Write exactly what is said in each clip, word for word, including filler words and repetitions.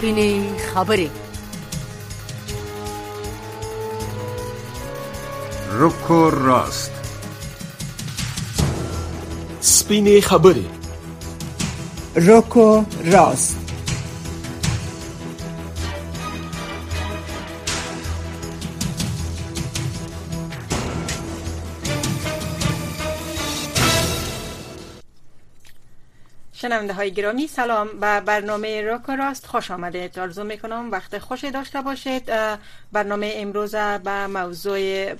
سپینې خبرې. روکو راست. سپینې خبرې. روکو راست. شنونده های گرامی، سلام. به برنامه روکو راست خوش آمدید. آرزو میکنم وقت خوشی داشته باشید. برنامه امروز به موضوع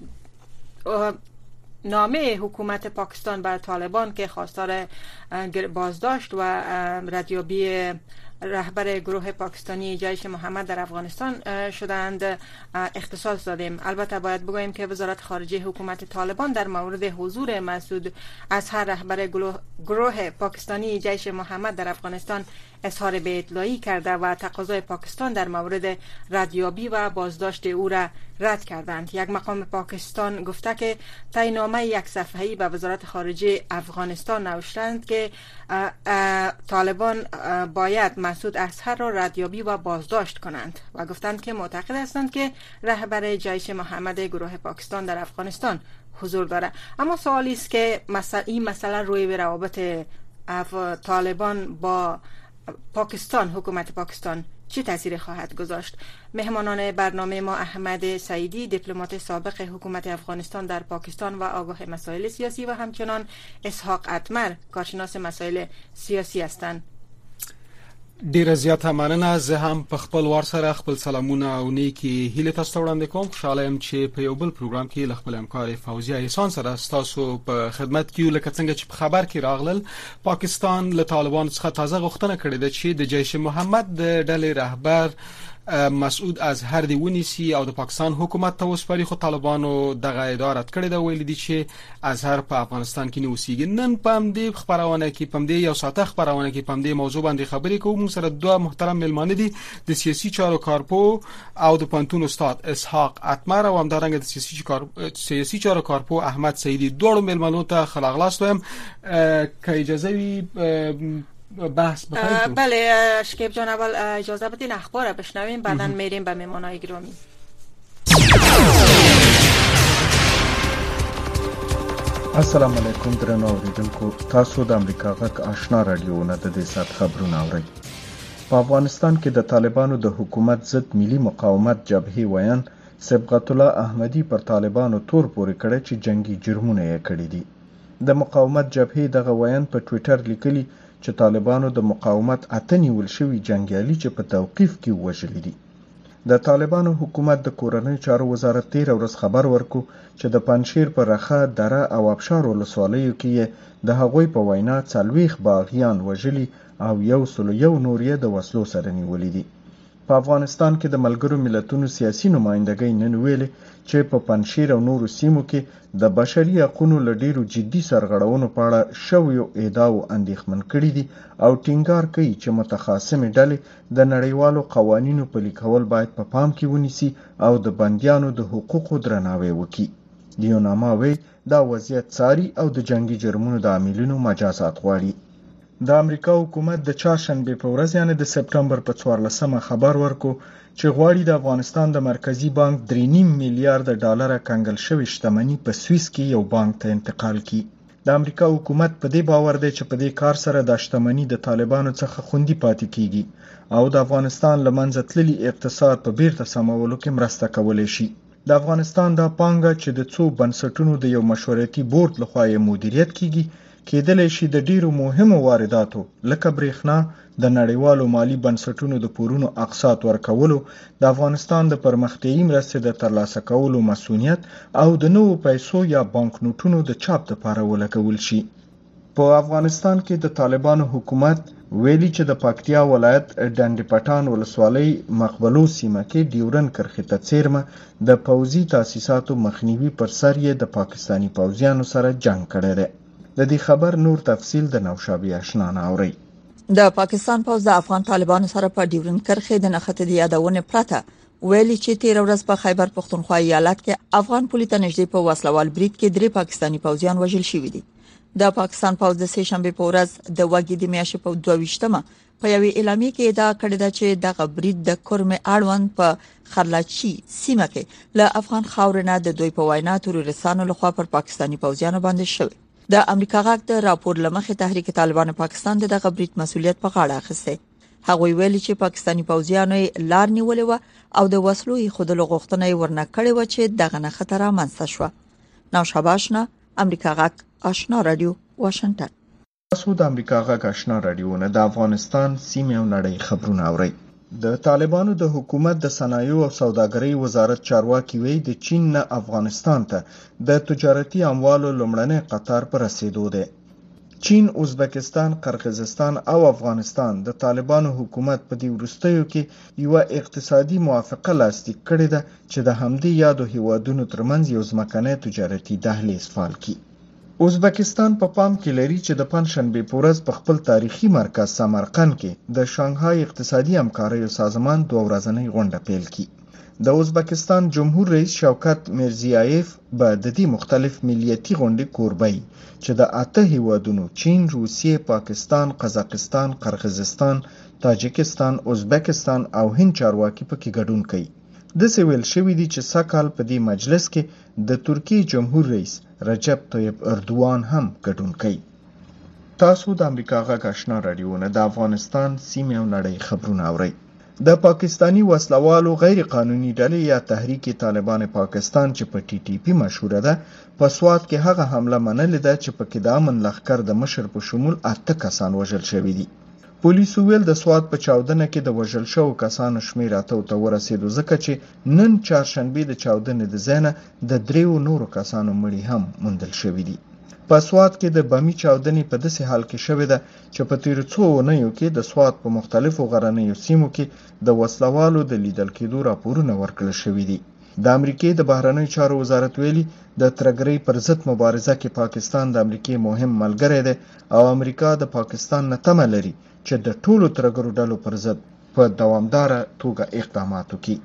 نامه حکومت پاکستان به طالبان که خواستار بازداشت و ردیابی رهبر گروه پاکستانی جیش محمد در افغانستان شدند اختصاص دادیم. البته باید بگوییم که وزارت خارجه حکومت طالبان در مورد حضور مسعود اظهر رهبر گروه پاکستانی جیش محمد در افغانستان اظهار بی‌اطلاعی کرده و تقاضای پاکستان در مورد ردیابی و بازداشت او را رد کردند. یک مقام پاکستان گفته که تعیین‌نامه یک صفحه‌ای به وزارت خارجه افغانستان نوشتند که اه اه طالبان باید مسعود اظهر را ردیابی و بازداشت کنند و گفتند که معتقد هستند که رهبر جیش محمد گروه پاکستان در افغانستان حضور دارد. اما سوالی است که مسئله این مسئله روی به روابط طالبان با پاکستان، حکومت پاکستان چه تأثیری خواهد گذاشت؟ مهمانان برنامه ما احمد سعیدی، دیپلمات سابق حکومت افغانستان در پاکستان و آگاه مسائل سیاسی، و همچنان اسحاق اتمر، کارشناس مسائل سیاسی هستند. ډیره زیاته مننه. زه هم په خپل وار سره خپل سلامونه او نیکی هیله تاسو ته وړاندې کوم. خوشاله یم چې په یو بل پروګرام کې له خپل همکار فوزیه احسان سره تاسو په خدمت کې یو. لکه څنګه چې په خبر کې راغلل، پاکستان له طالبان څخه تازه غوښتنه کړې ده چې د جیش محمد د ډلې رهبر مسعود اظهر دی ونیسي او د پاکستان حکومت ته وسپاري، خو طالبانو دغه اداره کړې ده. ویل دي چې اظهر په افغانستان کې نه اوسېږي. نن په دې خبرونه کې په دې یو ساعته خبرونه کې په دې موضوع باندې خبرې کوو. موږ سره دوه محترم ملمانه دي، د سیاسي چارو کارپو او د پانتون استاد اسحاق اتمر او همدارنګه د سیاسي کار سیاسي چارو کارپو احمد سعیدی. دوه ملمانو ته خلاغلاس وایم. که اجازه وي بحث بخواهید. بله شکیب جان، اول اجازه بدین اخبار بشنویم، بعداً میریم به مهمانای گرامی. السلام علیکم درنو اوریدونکو، تاسو د امریکا غږ آشنا رادیو نه د دې سات خبرونه اورئ. په افغانستان کې د طالبانو د حکومت ضد ملي مقاومت جبهې ویان صبغت الله احمدی پر طالبانو تور پورې کړی چې جنگي جرمونه یې کړي دي. د مقاومت جبهې دغه ویان په ټوئیټر لیکلي چې طالبانو د مقاومت اته نیول شوي جنګیالي چې په توقیف کې وژلي دي. د طالبانو حکومت د کورنۍ چارو وزارت تیر ورځ خبر ورکو چې د پنجشیر په رخه دره او ابشار ولسوالیو کې د هغوی په وینا څلوېښت باغیان وژلي او یو سل یو نور یې د وسلو سره نیولي دي. په افغانستان کې د ملګرو ملتونو سیاسي نمائندګۍ نن ویلي چې په پنجشیر او نورو سیمو کې د بشري حقوقو له ډیرو جدي سرغړونو په اړه شویو ادعاو اندېښمن کړي دي او ټینګار کوي چې متخاصمې ډلې د نړیوالو قوانینو پلي کول باید په پام کې ونیسي او د بندیانو د حقوقو درناوی وکړي. دیوناما وی دا وضعیت څاري او د جنگي جرمونو د عاملینو مجازات غواړي. د امریکا حکومت د چهارشنبه په ورځ یعنی د سپټمبر په څوارلسمه خبر ورکو چې غواړي د افغانستان د مرکزی بانک درې نیم میلیارډ ډالر کنګل شوی شتمنۍ په سویس کې یو بانک ته انتقال کړي. د امریکا حکومت په دې باور دی چې په دې کار سره د شتمنۍ د طالبانو څخه خوندي پاتې کیږي او د افغانستان لمنځه تللي اقتصاد په بیرته سمولو کې مرسته کولی شي. د افغانستان دا پانګه چې د څو بنسټونو د یو مشورتي بورډ لخوا یې مدیریت کیږي کېدلی شي د ډیرو مهمو وارداتو لکه برېښنا، د نړیوالو مالی بنسټونو د پورونو اقساط ورکولو، د افغانستان د پرمختیایي مرستې د ترلاسه کولو مسؤلیت او د نوو پیسو یا بانک نوټونو د چاپ لپاره ولګول شي. په افغانستان کې د طالبانو حکومت ویلي چې د پکتیا ولایت ډنډ پټان ولسوالۍ مقبلو سیمه کې ډیورن کرښې ته څیرمه د پوځي تاسیساتو مخنیوي پر سر یې د پاکستانی پوځیانو سره جنگ کړی دی. د دې خبر نور تفصیل د نوشابه آشنا ناوري. د پاکستان پوځ د افغان طالبانو سره په ډیورن کرښې د نښتې د یادونه پرته ویلي چې تیر ورځ په خیبر پختونخوا ایالت کې افغان پولیس ته نږدې په وسلوال برید کې درې پاکستانی پوځیان وژل شوي دي. د پاکستان پوځ د سه شنبه په ورځ د وګړي د میاشتې په دوه ویشتمه په یوې اعلامیه کې ادعا کړې ده چې د برید د کورمه اړوند په خرلاچی سیمه کې له افغان خاورې نه د دوی په وینا تروریستانو لخوا پر پاکستانی پوځیانو باندې شوی. د امریکا غاک د راپور لمخې تحریک طالبان پاکستان دغه برید مسولیت په غاړه اخیسته. هغوی ویلي چې پاکستانی پوځیانو لار نیولې و او د وسلو خودلو غوښتنه ورنه کړې و چې دغه نه خطر رامنځته شو. نو شاباشنا امریکا غاک آشنا رادیو واشنگټن. تاسو د امریکا غاک آشنا رادیو نه د افغانستان سیمه او نړۍ خبرونه اورئ. د طالبانو د حکومت د صنایع او سوداګرۍ وزارت چارواکي وی د چین نه افغانستان ته د تجارتي اموالو لومړنی قطار پر رسیدو دی. چین، ازبکستان، قرغیزستان او افغانستان د طالبانو حکومت په دې وروستیو کې یو اقتصادي موافقه لاسلیک کړې ده چې د همدې یادو هیوادونو ترمنځ یو ځمکنی تجارتي دهلیز فعال کړي. ازبکستان په پا پام کې لري چې د پنځشنبه په ورځ په خپل تاریخي مرکز سمرقند کې د شانګهای اقتصادي همکاریو سازمان دوه ورځنۍ غونډه پیل کړي. د ازبکستان جمهور رئیس شوکت میرزیایف به د دې مختلف ملیتي غونډې کوربی چې د اته هیوادونو چین، روسیې، پاکستان، قزاقستان، قرغیزستان، تاجکستان، ازبکستان او هند چارواکي پکې ګډون کوي. د سویل شوی دی چې سکهال په دې مجلس کې د ترکیه جمهور رئیس رجب طیب اردوان هم ګډون کوي. تاسو د امریکا غاک آشنا رادیو نه د افغانستان سیمه او نړۍ خبرونه اورئ. د پاکستانی وسلوالو غیر قانوني ډلې یا تحریک طالبان پاکستان چې په ټي ټي پی مشهوره ده په سوات کې هغه حمله منلې ده چې پکې د امن لښکر د مشر په شمول اته کسان وژل شوي دي. پولیسو ویل د سوات په چاودنه کې د وژل شوو کسانو شمېر اته ته ورسېدو ځکه چې نن چهارشنبه د چاودنې د ځای نه د دریو نورو کسانو مړي هم موندل شوي دي. په سوات کې د بمي چاودنې په داسې حال کې شوې ده چې په تیرو څو اونیو کې د سوات په مختلفو غرنیو سیمو کې د وسلوالو د لیدل کېدو راپورونه ورکړل شوي دي. د امریکای د بهرنیو چارو وزارت ویلي د ترګرۍ پر ضد مبارزه کې پاکستان د امریکای مهم ملګری دی او امریکا د پاکستان نه تمه لري چې د ټولو ترګرو ډلو پر ضد په دوامداره توګه اقدامات وکړي.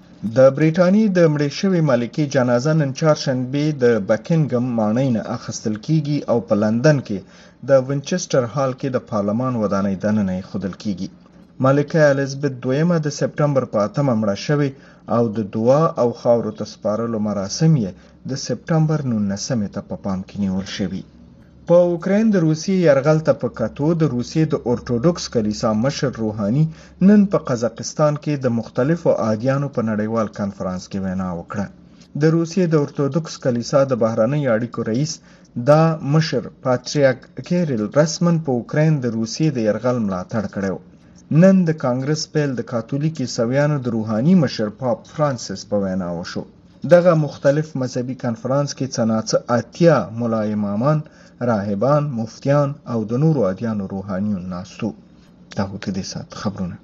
د بریټانیې د مړې شوې ملکې جنازه نن چهارشنبه د بکینګم ماڼۍ نه اخیستل کیږي او په لندن کې د وینچسټر هال کې د پارلمان ودانۍ دننه ایښودل کیږي. ملکه الیزابت دویمه د سپټمبر په اتمه مړه شوې او د دعا او خاورو ته سپارلو مراسم یې د سپټمبر نولسمې ته په پام کې نیول شوي. په اوکراین د روسیې یرغل ته په کتو د روسیې د اورتودوکس کلیسا مشر روحاني نن په قزاقستان کې د مختلفو ادیانو په نړیوال کانفرنس کې وینا وکړه. د روسیې د اورتودوکس کلیسا د بهرنیو اړیکو رئیس دا مشر پاتریارک کیریل رسمن په اوکراین د روسیې د یرغل ملاتړ کړو. نن د کانګرس پیل د کاتولیک عیسویانو د روحاني مشر پاپ فرانسیس په وینا وشو. دغه مختلف مذهبي کانفرنس کې څناڅه اتیا ملا امامان، راهبان، مفتیان او د نورو ادیانو روحانیون ناستو. دا هو د دې سات خبرونه.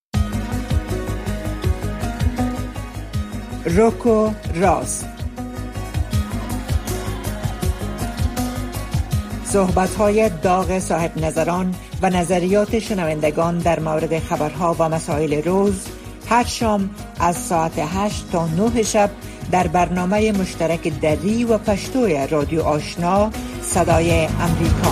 روکو راست، صحبت‌های داغ صاحب نظران و نظریات شنوندگان در مورد خبرها و مسائل روز هر شام از ساعت هشت تا نه شب در برنامه مشترک دری و پشتوی رادیو آشنا صدای امریکا.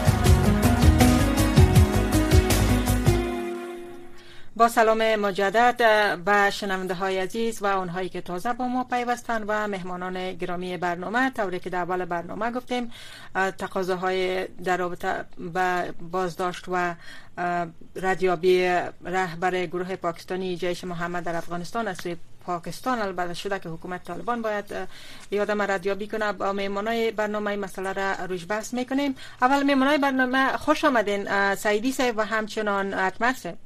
با سلام مجدد به شنونده های عزیز و اونهایی که تازه با ما پیوستن و مهمانان گرامی برنامه. طوری که در اول برنامه گفتیم تقاضاهای در رابطه با بازداشت و ردیابی رهبر گروه پاکستانی جیش محمد در افغانستان از سوی پاکستان البته شده که حکومت طالبان باید یادم ردیابی کنه. با مهمانای برنامه مسئله را روش بحث میکنیم. اول مهمانای برنامه خوش آمدین سعیدی صاحب و همچنان اطمر صاحب.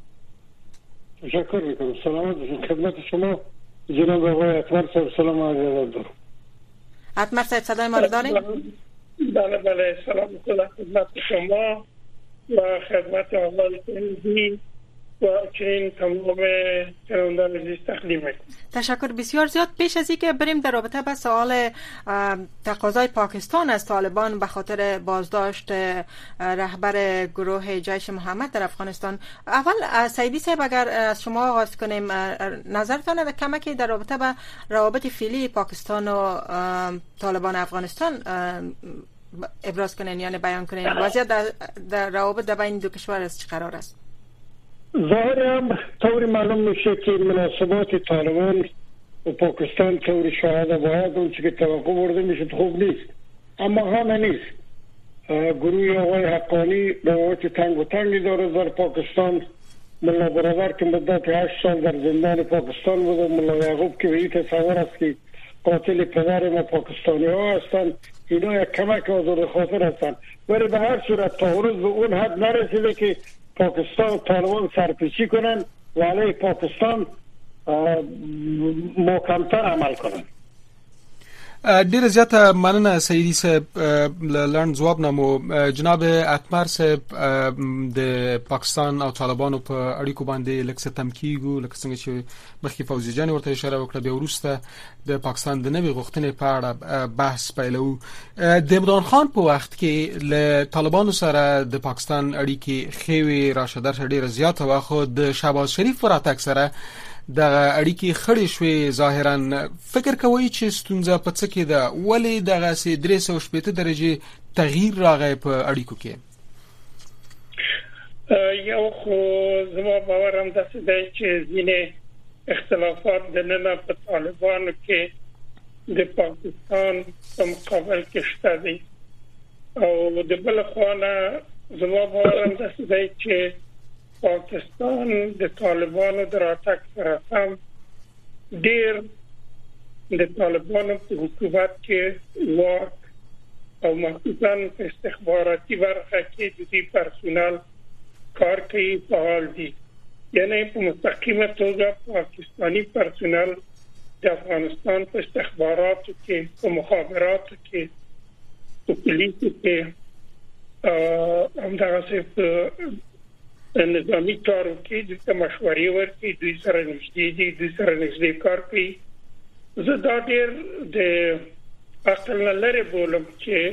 تشکر میکنم. سلامت خدمت شما جناب آقای اطمر صاحب. سلام عرض دارم. اطمر صاحب صدای ما رو دارین؟ بله بله. سلام خدمت شما و خدمت آقای سعیدی و چنین تمام شنوندگان عزیز تقدیم میکنم. تشکر بسیار زیاد. پیش از اینکه بریم در رابطه با سوال تقاضای پاکستان از طالبان به خاطر بازداشت رهبر گروه جیش محمد در افغانستان، اول سیدی صاحب اگر از شما آغاز کنیم، نظرتان در کمکی در رابطه با روابط فعلی پاکستان و طالبان افغانستان ابراز کنین، یعنی بیان کنین وضعیت در, در روابط در بین دو کشور از چه قرار است؟ ظاهرا طوری معلوم میشه که مناسبات طالبان و پاکستان طوری شاهد باید اون چی که توقع برده میشه خوب نیست، اما همه نیست. گروه آقای حقانی روابط تنگ و تنگی داره در پاکستان. ملا برادر که مدت هشت سال در زندان پاکستان بوده، ملا یعقوب که به این تصور است که قاتل پدر ما پاکستانی ها هستند، اینا یک کمک آزاد خاطر هستند، ولی به هر صورت تا روز به اون حد نرسیده که پاکستان و طالبان سرپیچی کنن و علیه پاکستان محکمتر عمل کنن. ډیر زیاته مننه سیدی صاحب. لاند جواب نامو جناب اتمر صاحب د پاکستان او طالبانو په اړیکو باندې لکه څه تمکیګو، لکه څنګه چې مخکې فوزي جان ورته اشاره وکړه، بیا وروسته د پاکستان د نوې غوښتنې په اړه بحث پیلو. د عمران خان په وخت کې له طالبانو سره د پاکستان اړیکې خېوي راشه درشه ډیره زیاته وه، خو د شهباز شریف په راتګ سره د اړیکې خړې شوې. ظاهرا فکر کوي چې ستونزه په څه کې ده؟ ولې دغه سي درې سوه شپېته درجې تغییر راغی په اړیکو کې؟ یو خو زما باور هم داسې دی چې ځینې اختلافات دننه په طالبانو کې د پاکستان په مقابل کې شته دي، او د بل خوا نه زما باور هم داسې دی چې پاکستان د طالبانو د راتګ سره هم ډېر د طالبانو په حکومت کې واک او مخصوصا په استخباراتي برخه کې د دې پرسونل کار کوي، فعال دي. یعنی په مستقیمه توګه پاکستانی پرسونل د افغانستان په استخباراتو کې، په مخابراتو کې، په پولیسو کې همدغسې په نظامی کارو کې دوی ته مشورې ورکوي، دوی سره نږدې دي، دوی سره نږدې کار کوي. زه دا ډېر د عقل نه لرې بولم چې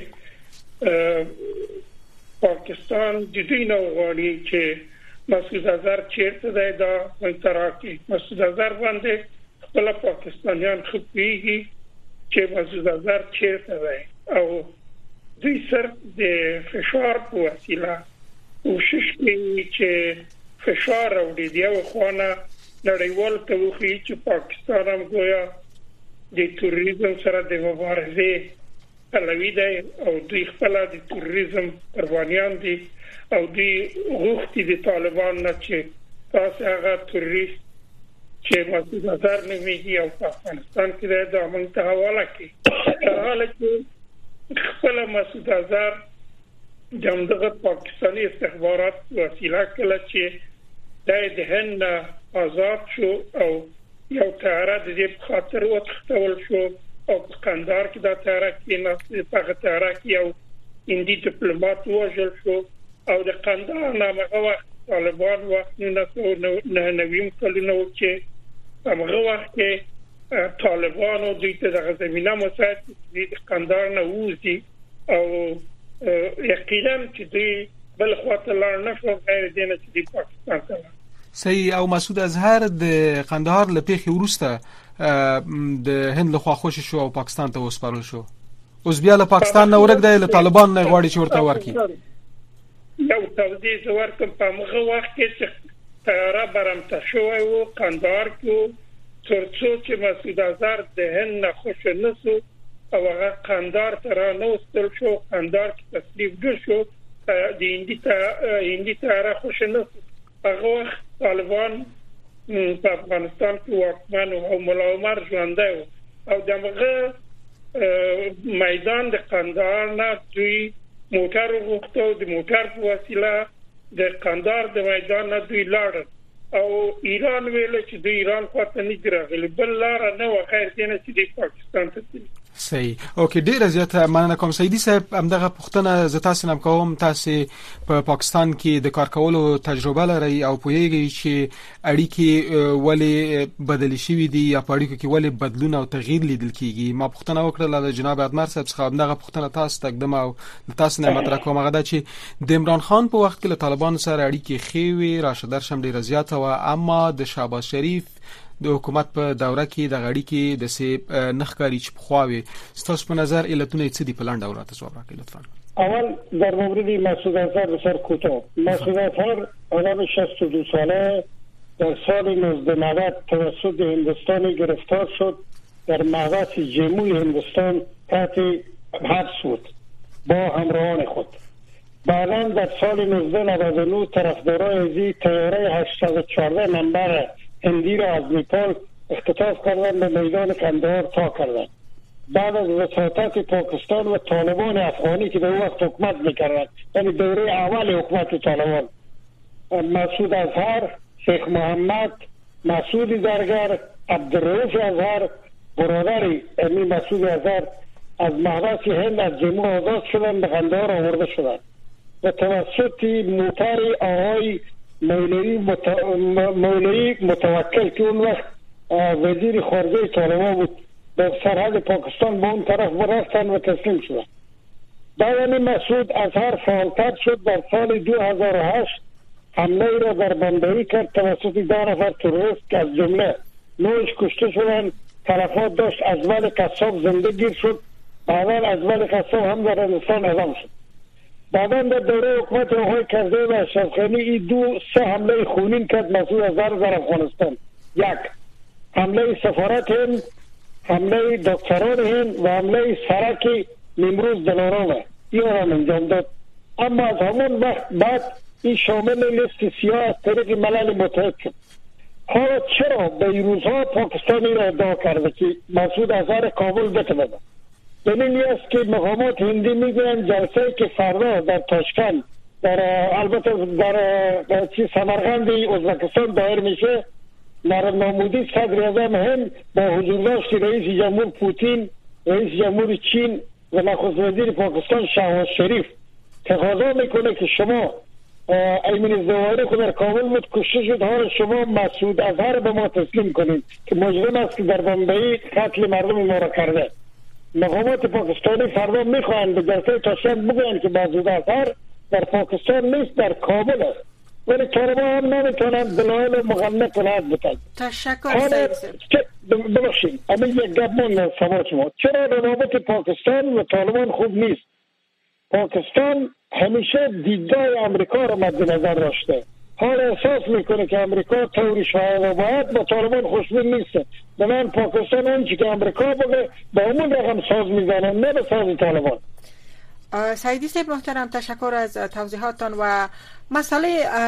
پاکستان د دوی نه وغواړي چې مسعود اظهر چیرته دی دا ورته راکړي. مسعود اظهر باندې خپله پاکستانیان ښه پوهېږي چې مسعود اظهر چیرته دی، او دوی صرف د فشار په وسیله کوشش کوي چې فشار راوړي. د یو خوا نه نړیوال ته وښیي چې پاکستان هم گویا د تروریزم سره د مبارزې پلوي دی، او دوی خپله د تروریزم قربانیان دي، او دوی غوښتي د طالبان نه چې تاسې هغه تروریست چې مسعود اظهر نومیږي او په افغانستان کې دی دا موږ ته حواله کړي. در حاله چې خپله مسعود اظهر د همدغه پاکستاني استخبارات وسیله کله چې دی د هند نه آزاد شو او یو طیاره د دې په خاطر وتښتول شو او په قندهار کې دا طیاره کېناست، په هغه طیاره کې یو هندي ډیپلومات ووژل شو، او د قندهار نه هغه وخت طالبان وخت نولس سوه نهه نوي کلونه و چې هغه وخت کې طالبانو دوی ته دغه زمینه مساعد کړي د قندهار نه ووځي، او یقینا چې دوی بل خواته لاړ نه شو غیر دې نه چې دوی پاکستان ته لاړ. صحیح. او مسعود اظهر د قندهار له پیښې وروسته د هند لخوا خوشي شو او پاکستان ته وسپارل شو، اوس بیا له پاکستان نه ورک دی، له طالبان نه غواړي چې ورته ورکړي. یو توضیح ورکړم، په هغه وخت کې چې طیاره برمته شوی و قندهار کې، تر څو چې مسعود اظهر د هند نه خوشي نه شو او هغه قندهار ته رانوستل شو، قندهار کې تصلیب ډیر شو، د هندي طیاره خوشي نه شو. هغه وخت طالبان په افغانستان کې واکمن او ملا عمر ژوندی و، او دغه میدان د قندهار نه دوی موټر وغوښته، د موټر په وسیله د قندهار د میدان نه دوی لاړل، او ایران ویل چې د ایران خواته نه دي راغلي، بل لاره نه وه غیر دې نه چې دوی پاکستان ته تللي. صحیح. اوکې، ډیر زیات مننه کوم سیدی صاحب. همدغه پوښتنه ز تاسو نم کوم، تاسو په پاکستان کې د کار کولو تجربه لرئ او پوهیږئ چې اړیکې ولې بدلې شوې دي یا په اړیکو کې ولې بدلون او تغییر لیدل کیږي. ما پوښتنه وکړه د جناب ادمر صاحب څخه، همدغه پوښتنه تاسو تقدم او تاسو نه مطرح کوم، هغه دا چې د عمران خان په وخت کې له طالبانو سره اړیکې ښې وې، راشد درشم ډیر زیات و، اما د شهباز شریف د حکومت په دوره کې د غړي کې د سي نخکاری چې پخواوي. ستاسو په نظر علتونه څه دي؟ په لاندې اورات جواب راکړئ لطفا. اول در مورد مسعود اظهر بسیار کوتاه. مسعود اظهر آدم شصت و دو ساله در سال نوزده نود توسط هندوستان گرفتار شد، در محبس جموی هندوستان تحت حبس بود با همراهان خود. بعدا در سال نوزده نود و نه طرفدارای ازی طیاره هشتصد و چهارده نمبر هندی را از نیپال اختطاف کردند به میدان قندهار تا کردند. بعد از وساطت پاکستان و طالبان افغانی که در اون وقت حکومت میکردند، یعنی دوره اول حکومت طالبان، مسعود اظهر، شیخ محمد، مسعود زرگر، عبدالرؤوف اظهر برادری امی مسعود اظهر از محبس هند از جمهور آزاد شدند، به قندهار آورده شدند و توسط موتر آقای مولوی مت... مولوی متوکل که اون وقت وزیر خارجه طالبان بود به سرحد پاکستان به اون طرف برفتن و تسلیم شدن. بعد مسعود اظهر فعالتر شد. در سال دو هزار و هشت حمله را در بمبئی کرد توسط ده نفر تروریست که از جمله نوش کشته شدن. تلفات داشت. ازول قصاب زنده گیر شد. بعدا ازول قصاب هم در هندوستان اعدام شد. بعدا در دوره حکومت آقای کرزی و اشرف غنی این دو سه حمله خونین کرد مسعود اظهر در افغانستان. یک، حمله سفارت هند، حمله دکتران هند و حمله سرک نیمروز دلارام این را انجام داد. اما از همون وقت بعد این شامل لیست سیاه از طریق ملل متحد شد. حالا چرا به این روزها پاکستانی را ادعا کرده که مسعود اظهر کابل بتواند؟ دلیلی است که مقامات هندی میگویند جلسه که فردا در تاشکند در البته در چی سمرقند ازبکستان دایر میشه، نریندر مودی صدر اعظم هند با حضور داشت رئیس جمهور پوتین، رئیس جمهور چین و نخست وزیر پاکستان شهباز شریف تقاضا میکنه که شما ایمن زواری خود در کابل بود کشته شد، حال شما مسعود اظهر به ما تسلیم کنید که مجرم است که در بمبئی قتل مردم ما را کرده. مقامات پاکستانی فردا میخواهند به جلسه تاشکند بگویند که مسعود اظهر در پاکستان نیست، در کابل است، ولی طالبان هم نمیتونند دلایل مقنعه قناعت بکنند. تشکر سید. ببخشید اما یک گپ من سوال شما، چرا روابط پاکستان و طالبان خوب نیست؟ پاکستان همیشه دیدگاه امریکا را مد نظر داشته، حال احساس میکنه که امریکا طوری شاید و باید با طالبان خوشبین نیست. به من پاکستان اونچه که امریکا بگه با همون رقم ساز میزنه، نه به ساز طالبان. سیدی صاحب محترم، تشکر از توضیحاتتان. و مسئله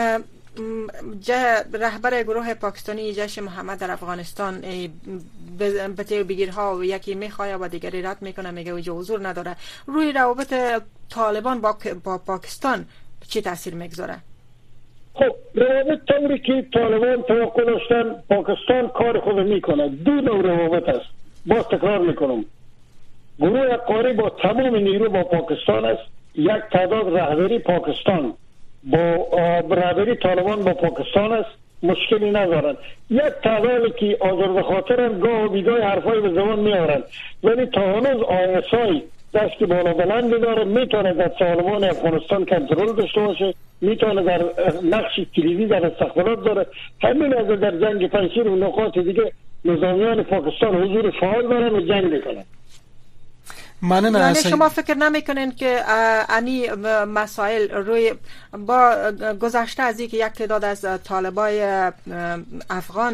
رهبر گروه پاکستانی جیش محمد در افغانستان به تیر بگیرها و یکی میخواه و دیگری رد میکنه، میگه اوجه حضور نداره، روی روابط طالبان با, با پاکستان چی تاثیر میگذاره؟ خب روابط طوری که طالبان توقع داشتن پاکستان کار خود میکنه. دو نوع روابط است، باز تکرار میکنم. گروه قاری با تمام نیرو با پاکستان است. یک تعداد رهبری پاکستان با رهبری طالبان با پاکستان است، مشکلی ندارند. یک تعدادی که آزرده خاطرند گاه و بیگاه حرفای به زبان میارند، ولی تا هنوز آی اس آی دست بالا بلندی داره، میتونه در طالبان افغانستان کنترل داشته باشه، میتونه در نقش کلیدی در استخبارات داره. همین از در جنگ پنجشیر و نقاط دیگه نظامیان پاکستان حضور فعال دارن و جنگ میکنن. یعنی شما فکر نمیکنین که انی مسائل روی با گذشته از اینکه یک تعداد از طالبای افغان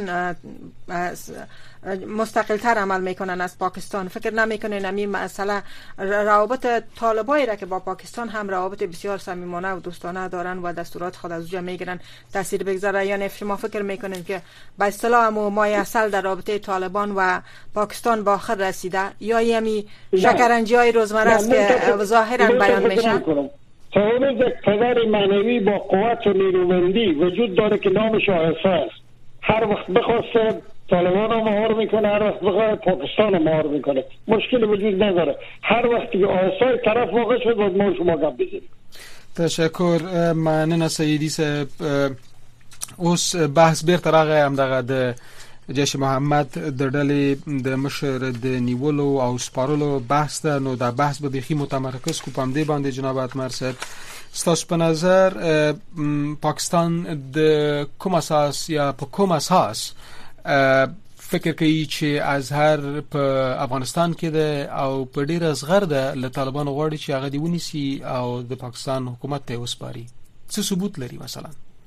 مستقل تر عمل میکنن از پاکستان، فکر نمیکنین این مسئله روابط طالبایی را که با پاکستان هم روابط بسیار صمیمانه و دوستانه دارن و دستورات خود از اونجا میگیرن تاثیر بگذاره؟ یعنی شما فکر میکنین که به اصطلاح مایه اصل در رابطه طالبان و پاکستان با آخر رسیده، یا یمی شکرنجی های روزمره است که ظاهرا بیان میشن؟ تا هنوز یک پدر معنوی با قوت و نیرومندی وجود داره که نامش آیسا است. هر وقت بخواسته طالبان هم مهار میکنه، هر وقت بخواد پاکستان هم مهار میکنه، مشکل وجود نداره. هر وقت که آسای طرف واقع شد باید ما شما گپ بزنیم. تشکر مننه سیدی صاحب. اوس بحث بیرته راغی همدغه د جیش محمد د ډلې د مشر د نیولو او سپارلو بحث ده. نو دا بحث به بیخي متمرکز کو په همدې باندې جناب اتمر صاحب. ستاسو په نظر پاکستان د کوم اساس یا په کوم اساس فکر کوي چې ازهر په افغانستان کې ده او په ډیر اصغر ده له طالبانو غواړي چې هغه دی ونیسي او د پاکستان حکومت ته وسپاري؟ څه ثبوت لري مثلا؟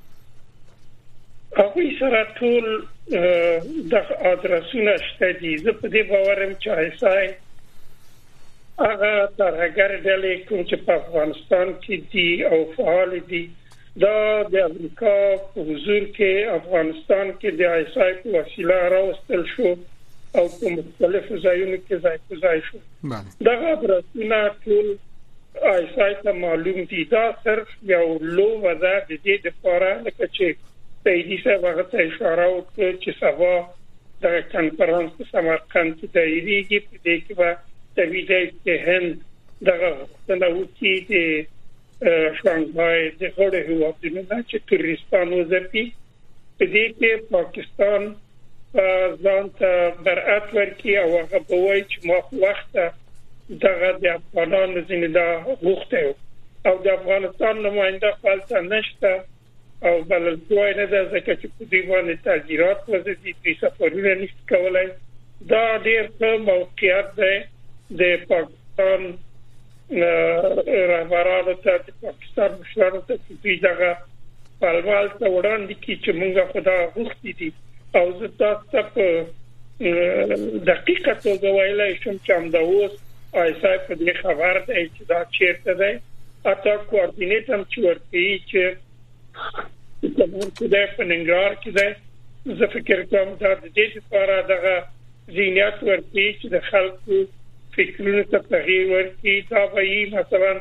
هغوی سره ټول د ادرسونه شته دي. زه په دې باورم چې ایسای هغه ترهګر ډلې کوم چې په افغانستان کې دي او فعال دي، دا د امریکا په حضور کې افغانستان کې د ایسای په وسیله راوستل شو او په مختلفو ځایونو کې ځای په ځای شو. دا ادرسونه ټول ایسای ته معلوم دي. دا صرف یو لو وضع د دې لپاره لکه چې سیدی صاحب هغه ته اشاره وکړه چې سبا د کنفرانس په سمرقند کې دایریږي، په دې کې به تویدای چې هند دغه غوښتنه وکړي د شانګهای د غړو هیوادونو نه چې تروریستان وځي. په دې کې پاکستان ځان ته برعت ورکړي او هغه به وایي چې ما خو وخت دغه د افغانانو ځینې دا غوښتي او د افغانستان نماینده خپلته نشته او بلل شوی نه ده ځکه چې په دې باندې تغییرات وځي، د سفرونه نشي کولای. دا ډېر ښه موقعیت دی د پاکستان رهبرانو ته، د پاکستان مشرانو ته چې دوی دغه پلمال ته وړاندې کړي چې موږ خدا غوښتي دي. او زه تاسو ته په دقیقه توګه ویلای شم چې همدا اوس ایسای په دې خبر دی چې دا چیرته دی. حتی کوارډینیټ هم چې ورکوي چې کومه چې د پننګار کې ده. زه فکر کوم دا د دې لپاره دغه ذهنیت ورکوي چې د خلکو فکرونه ته تغییر ورکړي. دا به مثلا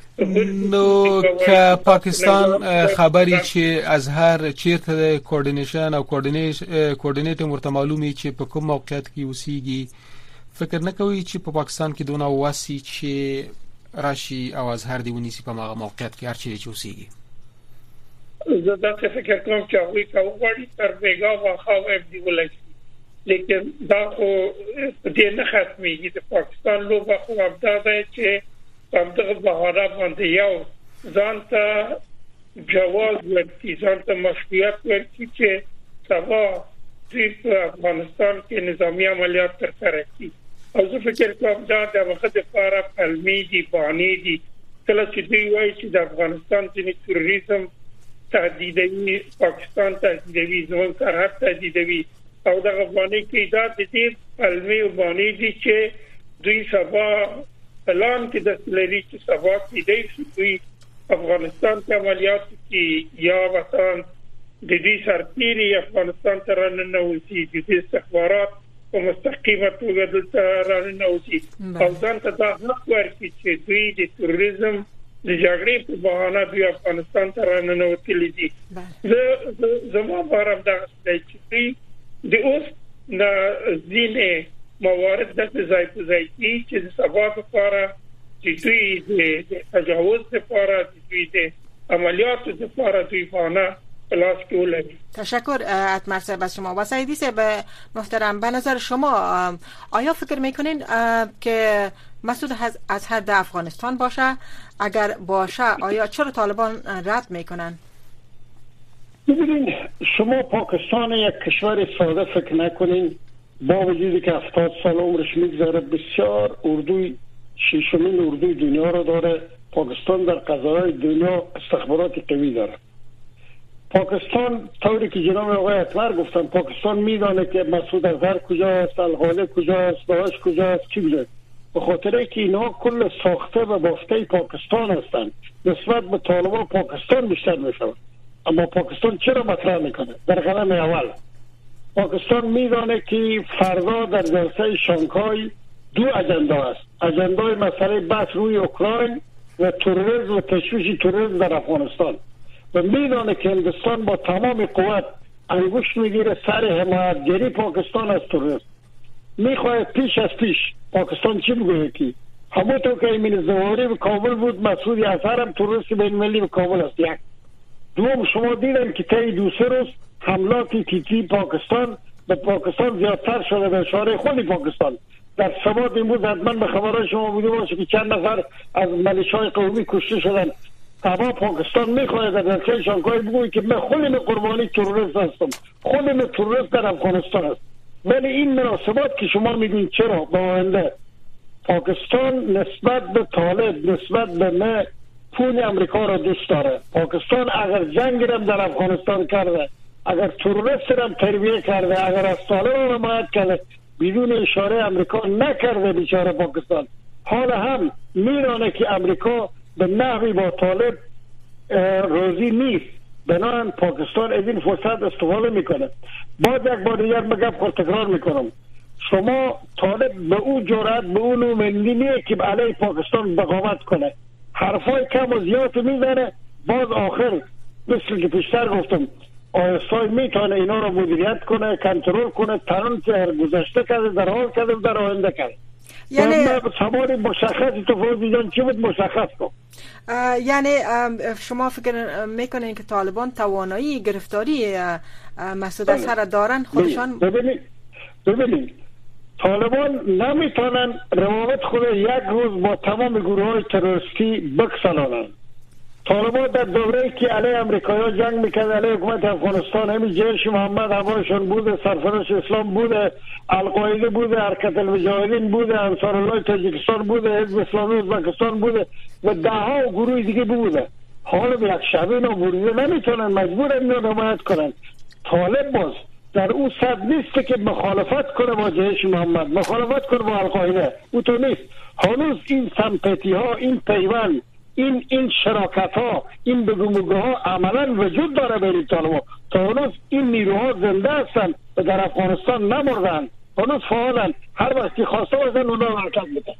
نو که پاکستان خبري چې ازهر چیرته د کوارډینیشن او کوارډینیټ ورته معلومي چې په کوم موقعیت کې اوسېږي، فکر نه کوي چې په پاکستان کې دونه واسي چې راشي او ازهر دی ونیسي په هغه موقعیت کې هر چیرې چې اوسېږي؟ زه دا فکر کوم چې هغوی کوي تر بیګا واخا دی ولای، لیکن دا خو دې نه ختميږي. د پاکستان لوبه خو ابدا ده چې په دغه بهاره باندې یو ځان ته جواز ورکړي، ځان ته مشروعیت ورکړي چې سبا په افغانستان کې نظامی عملیات ترسره کړي. او زه فکر کوم دا د وخت لپاره علمي دي، باندې دي. کله چې دوی وایي چې د افغانستان ځینې تروریزم تهدیدوي، پاکستان تهدیدوي، زموږ سرحد تهدیدوي او دغه باندې کې دا د دې علمي باندې دي چې دوی سبا اعلان کې د لري چې سبا کې دوی افغانستان ته عملیات کوي یا مثلا د دې سرتیري افغانستان ته راننوځي، د دې استخبارات په مستقیمه توګه دلته راننوځي او ځان ته دا حق ورکړي چې دوی د تروریزم د جګړې په بهانه دوی افغانستان ته راننوتلي دي. زما بارم دا چې دوی د اوس د ځینې موارد د ځای په ځای کې چې د سبا لپاره چې دوی د تجاوز لپاره، دوی د عملیاتو لپاره دوی باندې پلاس کې ولري. تشکر اتمر صاحب از شما. و سعیدی صاحب محترم، به نظر شما آیا فکر میکنین که مسعود اظهر در افغانستان باشه؟ اگر باشه آیا چرا طالبان رد میکنن؟ ببینید شما پاکستان یک کشور ساده فکر نکنین، با وجودی که هفتاد سال عمرش میگذره، بسیار اردوی ششمین اردوی دنیا رو داره. پاکستان در قضاهای دنیا استخبارات قوی داره. پاکستان طوری که جناب آقای اتمر گفتن، پاکستان میدانه که مسعود اظهر کجاست، الغاله کجاست، داعش کجاست، چی بوده. به خاطر اینکه اینا کل ساخته و بافته پاکستان هستند، نسبت به طالبان پاکستان بیشتر میشود. اما پاکستان چرا مطرح میکنه؟ در قدم اول پاکستان میدانه که فردا در جلسه شانگهای دو اجندا است. اجندای مسئله بحث روی اوکراین و تروریسم و تشویش تروریسم در افغانستان. و میدانه که هندوستان با تمام قوت انگشت میگیره سر حمایتگری پاکستان از تروریسم. میخواد پیش از پیش پاکستان چی بگه که همونطور که امین زواهری به کابل بود، مسعود یاسر هم تروریست بین المللی به کابل است. یک دوم، شما دیدن که طی دو سه روز حملات تی تی پاکستان به پاکستان زیادتر شده به اشاره خود پاکستان. در سبات امروز حتما به خبرهای شما بوده باشه که چند نفر از ملیشهای قومی کشته شدن. اما پاکستان میخواهد در نتیجه شانگهای بگوید که من خودم قربانی تروریست هستم، خودم تروریست در افغانستان است. ولی این مناسبات که شما میگوین چرا با آینده پاکستان نسبت به طالب، نسبت به نه پول امریکا را دوست داره. پاکستان اگر جنگ را در افغانستان کرده، اگر تروریست را تربیه کرده، اگر از طالب را حمایت کرده، بدون اشاره امریکا نکرده بیچاره پاکستان. حالا هم میدانه که امریکا به نحوی با طالب روزی نیست، بنابراین پاکستان از این فرصت استفاده میکنه. باز یک بار دیگر مگم خود تکرار میکنم، شما طالب به او جرأت، به اون نومندی نیه که علیه پاکستان بغاوت کنه. حرفای کم و زیاد میزنه، باز آخر مثل که پیشتر گفتم آیسای میتونه اینا رو مدیریت کنه، کنترل کنه، تنان که گذشته کرده، در حال کرده، در آینده کرده. یعنی سوال مشخصی تو فوزی جان چی بود مشخص کن؟ یعنی شما فکر میکنین که طالبان توانایی گرفتاری مسعود اظهر را دارن خودشان؟ ببینید ببینید طالبان نمیتونن روابط خود یک روز با تمام گروه های تروریستی بکسلانن. طالبان در دوره‌ای که علیه امریکایی‌ها جنگ میکرد، علیه حکومت افغانستان، همین جیش محمد همایشان بوده، سرفراش اسلام بوده، القاعده بوده، حرکت المجاهدین بوده، انصارالله تاجیکستان بوده، حزب اسلامی ازبکستان بوده و ده ها گروه دیگه بوده. حالا به یک شبه اینا بریده نمیتونن، مجبورن اینا حمایت کنن. طالب باز در اون صد نیست که مخالفت کنه با جیش محمد، مخالفت کنه با القاعده، او تو نیست. هنوز این سمپتی ها، این پیوند، این این شراکت ها، این بگومگه ها عملا وجود داره بین طالبان. تا هنوز این نیروها زنده هستن و در افغانستان نمردن، هنوز فعالن، هر وقتی خواسته باشن اونا حرکت میکنن.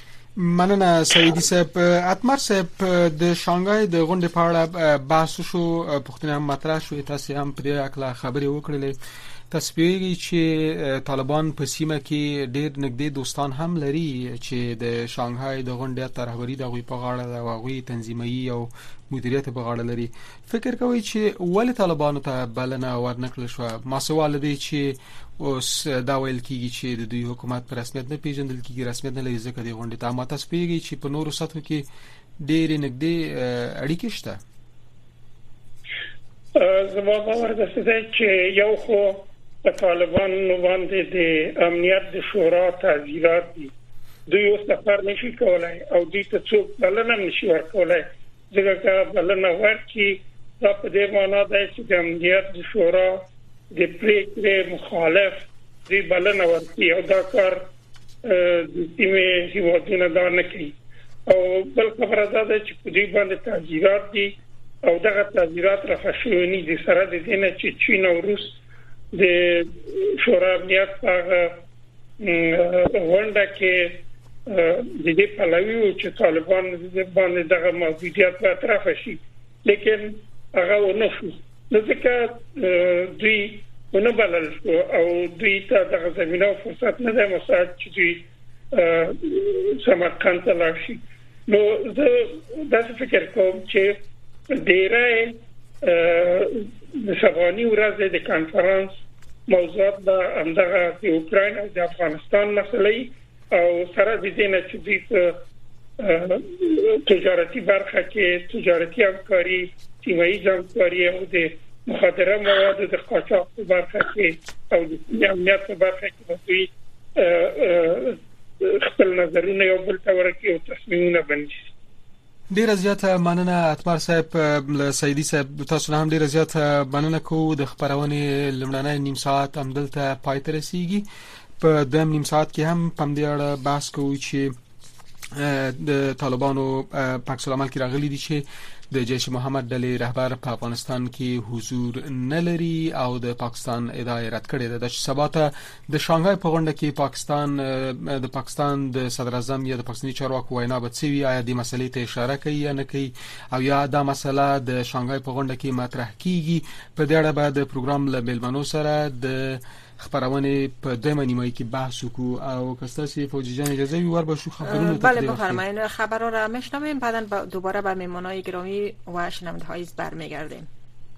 مننه سیدی صاحب. اتمر صاحب د شانګهای د غونډې په اړه بحث شو، پوښتنه هم مطرح شو، تاسو هم پرې اکلا خبرې وکړلې. تاسو پیږي چې طالبان په سیمه کې ډېر نږدې دوستان هم لري چې د شانګهای د غونډې ترهبري د غوي په غاړه د واغوي تنظیمي او مدیریت په غاړه لري. فکر کوي چې ولې طالبانو ته بلنه ورنکړل شو؟ ما سوال دی چې اوس دا ویل کیږي چې د دوی حکومت پر رسمیت نه پیژندل کیږي، رسمیت نه لري ځکه د غونډې ته. ما تاسو پیږي چې په نورو سطحو کې ډېرې نږدې اړیکې شته. زما باور ده چې یو خو په طالبانو باندې د امنیت د شورا تعزیرات دي، دوی اوس سفر نشي کولای او دوی ته څوک بلنه نشي ورکولای. ځکه که بلنه ورکړي دا په دې معنا ده چې د امنیت د شورا د پریکړې مخالف دوی بلنه ورکړي او دا کار د سیمې هیوادونه دا نه کوي. او بل خبره ده چې په دې باندې تعزیرات دي او دغه تعزیرات رافع شوي نه دي سره د دې نه چې چین او روس د شورا امنیت په غونډه کې د دې پلوي چې طالبان باندې دغه موجودیت په اطراف شي، لیکن هغه ونه شو. ځکه دوی ونه بلل شو او دوی ته دغه زمينه فرصت نه ده مساعد چې دوی سمارقند ته لاړ شي. نو زه داسې فکر کوم چې ډیره د سباني ورځ د کانفرنس موضوعات د همدغه د اوکراین او د افغانستان مسلې او سره د دې نه چې د تجارتي برخه کې تجارتي همکاري، سیمه‌ایز همکاري او د مخدره موادو د قاچاق په برخه کې او د امنیت په برخه کې دوی خپل نظرونه یو بل ته ورکړي او تصمیمونه بندي. ډیر زیاته مننه اتمر صاحب. له سیدی صاحب تاسو هم ډیر زیاته مننه کوو. د خبرونه لمړنۍ نیم ساعت هم دلته پای ته رسیږي. په دیم نیم ساعت کې هم پم دی اړه بحث کوو چې د طالبانو پاکستان عمل کې راغلي دي چې د جیش محمد ډلې رهبر په افغانستان کې حضور نه لري او د پاکستان ادعا رد کړې ده. د سبا ته د شانګهای په غونډه کې پاکستان د پاکستان د صدر اعظم یا د پاکستاني چارواکو وینا به څه وي، آیا د مسلې ته اشاره کوي یا نه کوي، او یا دا مسله د شانګهای په غونډه کې مطرح کیږي. په دې اړه به د پروګرام له میلمنو سره د خبرونه په دویمه نیمه کې بحث وکړو. او کستاسی فوجی جان اجازه وی ور بشو خبرونه ته بله بفرمایید. خبرها را میشنویم، بعدا دوباره به مهمانای گرامی و شنونده‌های برمیگردیم.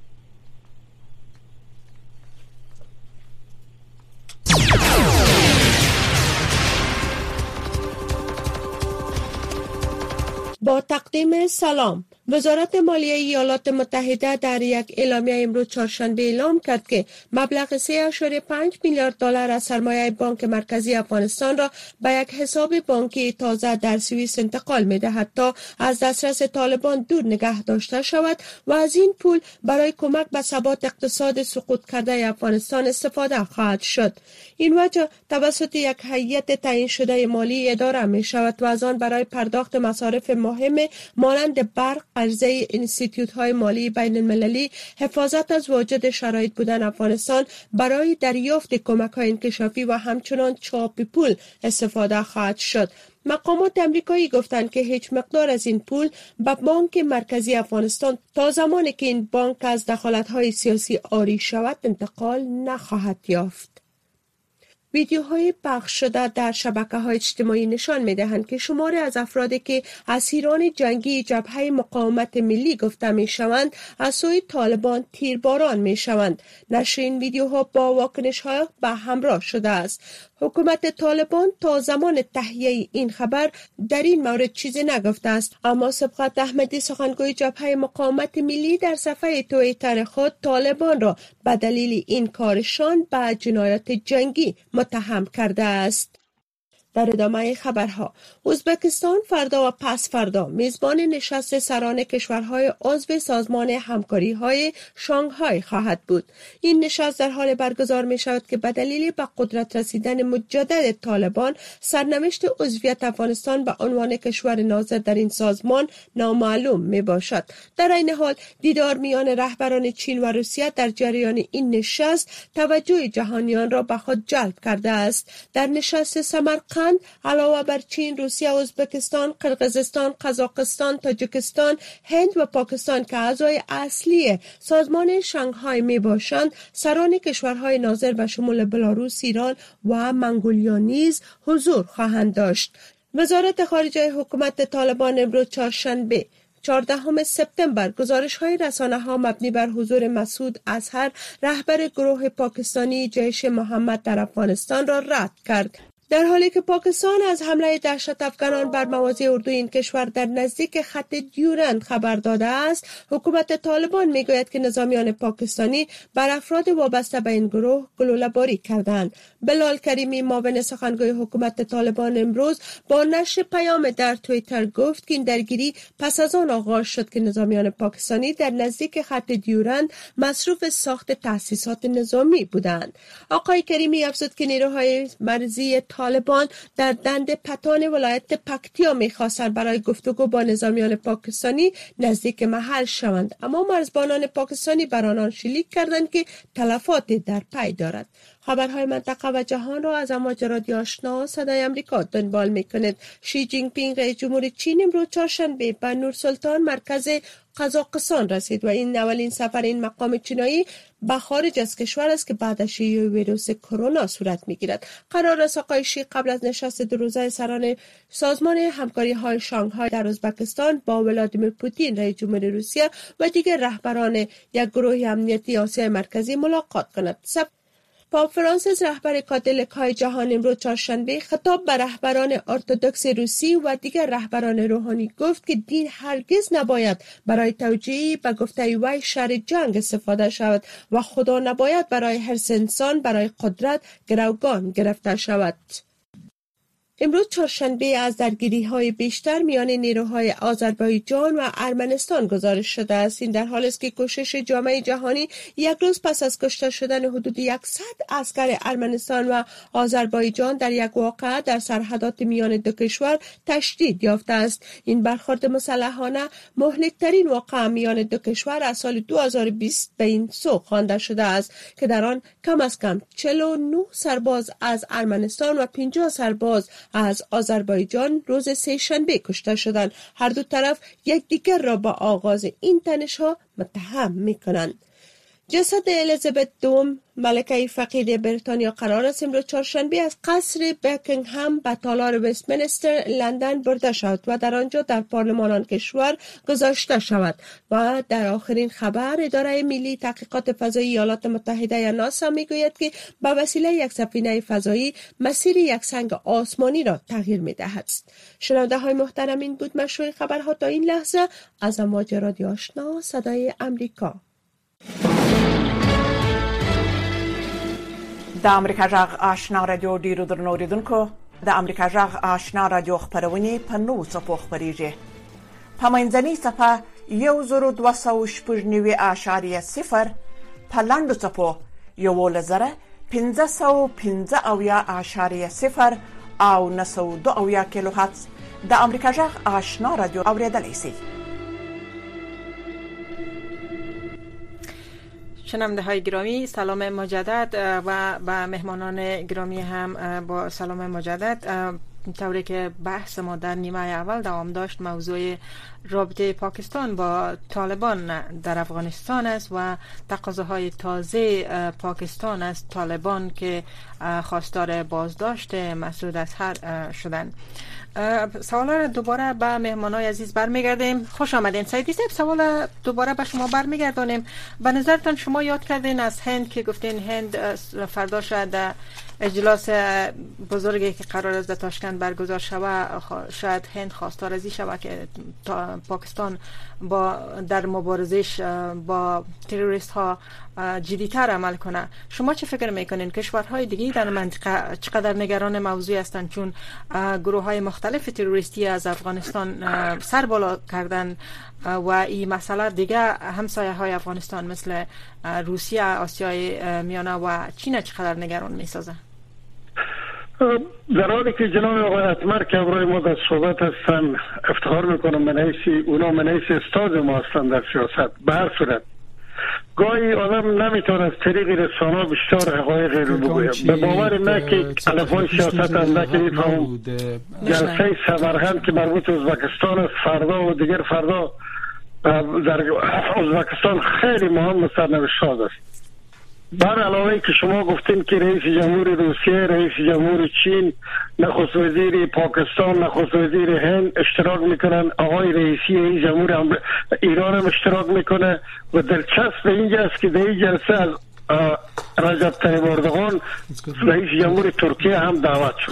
با تقدیم سلام، وزارت مالیه ایالات متحده در یک اعلامیه امروز چهارشنبه اعلام کرد که مبلغ سه اشاریه پنج میلیارد دلار از سرمایه بانک مرکزی افغانستان را به یک حساب بانکی تازه در سوئیس انتقال می‌دهد تا از دسترس طالبان دور نگه داشته شود و از این پول برای کمک به ثبات اقتصاد سقوط کرده افغانستان استفاده خواهد شد. این وجه توسط یک هیئت تعیین شده مالی اداره می‌شود و از آن برای پرداخت مصارف مهم مانند برق، قرضه انستیتوت های مالی بین المللی، حفاظت از واجد شرایط بودن افغانستان برای دریافت کمک های انکشافی و همچنان چاپ پول استفاده خواهد شد. مقامات امریکایی گفتند که هیچ مقدار از این پول به بانک مرکزی افغانستان تا زمانی که این بانک از دخالت های سیاسی عاری شود انتقال نخواهد یافت. ویدیوهای پخش شده در شبکه‌های اجتماعی نشان می‌دهند که شماری از افرادی که اسیران جنگی جبهه مقاومت ملی گفته می‌شوند از سوی طالبان تیرباران می‌شوند. نشر این ویدیوها با واکنش‌ها به همراه شده است. حکومت طالبان تا زمان تهیه این خبر در این مورد چیزی نگفته است، اما سبقت احمدی سخنگوی جبهه مقاومت ملی در صفحه توییتر خود طالبان را به دلیل این کارشان به جنایت جنگی متهم کرده است. در ادامه خبرها، ازبکستان فردا و پس فردا میزبان نشست سران کشورهای عضو سازمان همکاری‌های شانگهای خواهد بود. این نشست در حال برگزار می شود که به دلیل به قدرت رسیدن مجدد طالبان سرنوشت عضویت افغانستان به عنوان کشور ناظر در این سازمان نامعلوم می باشد. در این حال دیدار میان رهبران چین و روسیه در جریان این نشست توجه جهانیان را به خود جلب کرده است. در نشست سمرقند علاوه بر چین، روسیه، ازبکستان، قرقیزستان، قزاقستان، تاجیکستان، هند و پاکستان که اعضای اصلی سازمان شانگهای می باشند، سران کشورهای ناظر به شمول بلاروس، ایران و منگولیا نیز حضور خواهند داشت. وزارت خارجه حکومت طالبان امروز چهارشنبه چهاردهم سپتامبر گزارش‌های رسانه‌ها مبنی بر حضور مسعود اظهر رهبر گروه پاکستانی جیش محمد در افغانستان را رد کرد. در حالی که پاکستان از حمله دهشت افغانان بر مواضع اردوی این کشور در نزدیک خط دیورند خبر داده است، حکومت طالبان میگوید که نظامیان پاکستانی بر افراد وابسته به این گروه گلوله‌باری کردند. بلال کریمی معاون سخنگوی حکومت طالبان امروز با نشر پیام در توییتر گفت که این درگیری پس از آن آغاز شد که نظامیان پاکستانی در نزدیک خط دیورند مصروف ساخت تأسیسات نظامی بودند. آقای کریمی افزود که نیروهای مرزی طالبان در دند پتان ولایت پکتیا می‌خواستند برای گفتگو با نظامیان پاکستانی نزدیک محل شوند، اما مرزبانان پاکستانی بر آنان شلیک کردند که تلفاتی در پی دارد. خبرهای منطقه و جهان را از امواج رادیو آشنا صدای آمریکا دنبال می‌کنید. شی جین پینگ رئیس جمهور چین امروز چهارشنبه به نورسلطان مرکز قزاقستان رسید و این اولین سفر این مقام چینایی به خارج از کشور است که بعد از شیوع ویروس کرونا صورت می‌گیرد. قرار است آقای شی قبل از نشست دو روزه سران سازمان همکاری‌های شانگهای در ازبکستان با ولادیمیر پوتین رئیس جمهور روسیه و دیگر رهبران یک گروه امنیتی آسیای مرکزی ملاقات کند. پاپ فرانسیس رهبر کاتولیک‌های جهان امروز چهارشنبه خطاب به رهبران ارتدوکس روسی و دیگر رهبران روحانی گفت که دین هرگز نباید برای توجیه به گفته وی شر جنگ استفاده شود و خدا نباید برای حرص انسان برای قدرت گروگان گرفته شود. امروز چهارشنبه از درگیری های بیشتر میان نیروهای آذربایجان و ارمنستان گزارش شده است. این در حالی است که کوشش جامعه جهانی یک روز پس از کشته شدن حدود صد عسکر ارمنستان و آذربایجان در یک واقعه در سرحدات میان دو کشور تشدید یافته است. این برخورد مسلحانه مهلکترین واقعه میان دو کشور از سال دو هزار و بیست به این سو خوانده شده است که در آن کم از کم چهل و نه سرباز از ارمنستان و پنجاه سرباز از آذربایجان روز سه شنبه کشته شدند. هر دو طرف یکدیگر را با آغاز این تنش‌ها متهم می‌کنند. جسد الیزابت دوم ملکه فقید بریتانیا قرار است امروز چهارشنبه از قصر بکینگهم به تالار وستمینستر لندن برده شود و در آنجا در پارلمان آن کشور گذاشته شود. و در آخرین خبر اداره ملی تحقیقات فضایی ایالات متحده یا ناسا میگوید که به وسیله یک سفینه فضایی مسیر یک سنگ آسمانی را تغییر میدهد. شنونده های محترم، این بود مشروع خبرها تا این لحظه از امواج رادیو آشنا صدای امریکا. د امریکا جغ آشنا رادیو ډیرو درنو اوریدونکو، د امریکا جغ آشنا رادیو خپرونې په نوو څپو خپریږي. په منځنۍ څپه یو زر دوه سوه شپږ نوي اعشاریه صفر، په لنډو څپو یولس زره پنځه سوه پنځه اویا اعشاریه صفر او نهه سوه دوه اویا کیلو هرتز د امریکا جغ آشنا رادیو اوریدلی شئ. شنونده های گرامی، سلام مجدد و به مهمانان گرامی هم با سلام مجدد. طوری که بحث ما در نیمه اول دوام داشت، موضوع رابطه پاکستان با طالبان در افغانستان است و تقاضاهای تازه پاکستان از طالبان که خواستار بازداشت مسعود اظهر شدند. سوال را دوباره به مهمانای عزیز برمیگردیم. خوش آمدین سیدی صاحب. سوال دوباره به شما برمیگردانیم. به نظرتان شما یاد کردین از هند که گفتین هند فردا شاید اجلاس بزرگی که قرار است در تاشکند برگزار شود، شاید هند خواستار ازی شود که پاکستان با در مبارزش با تروریست ها جدی‌تر عمل کنه. شما چه فکر میکنین کشورهای دیگه در منطقه چقدر نگران موضوع هستند؟ چون گروه های مختلف تروریستی از افغانستان سر بالا کردن و این مسئله دیگه همسایه های افغانستان مثل روسیه، آسیای میانه و چین چقدر نگران میسازه؟ در حالی که جناب آقای اتمر که برای ما در صحبت هستن، افتخار میکنم من حیث اونا من حیث استاد ما هستن در سیاست. به هر صورت گاهی آدم نمیتونه از طریق رسانه بیشتر حقایق رو بگوید. به باور من که الفای سیاست اندک میفهمم جلسه سمرقند که مربوط ازبکستان است، فردا و دیگر فردا در ازبکستان خیلی مهم سرنوشت است. بر علاوه که شما گفتین که رئیس جمهور روسیه، رئیس جمهور چین، نخست وزیر پاکستان، نخست وزیر هند اشتراک میکنن، آقای رئیسی رئیس جمهور ایران هم اشتراک میکنه و دلچسب اینجا است که در این جلسه از رجب طیب اردوغان رئیس جمهور ترکیه هم دعوت شده.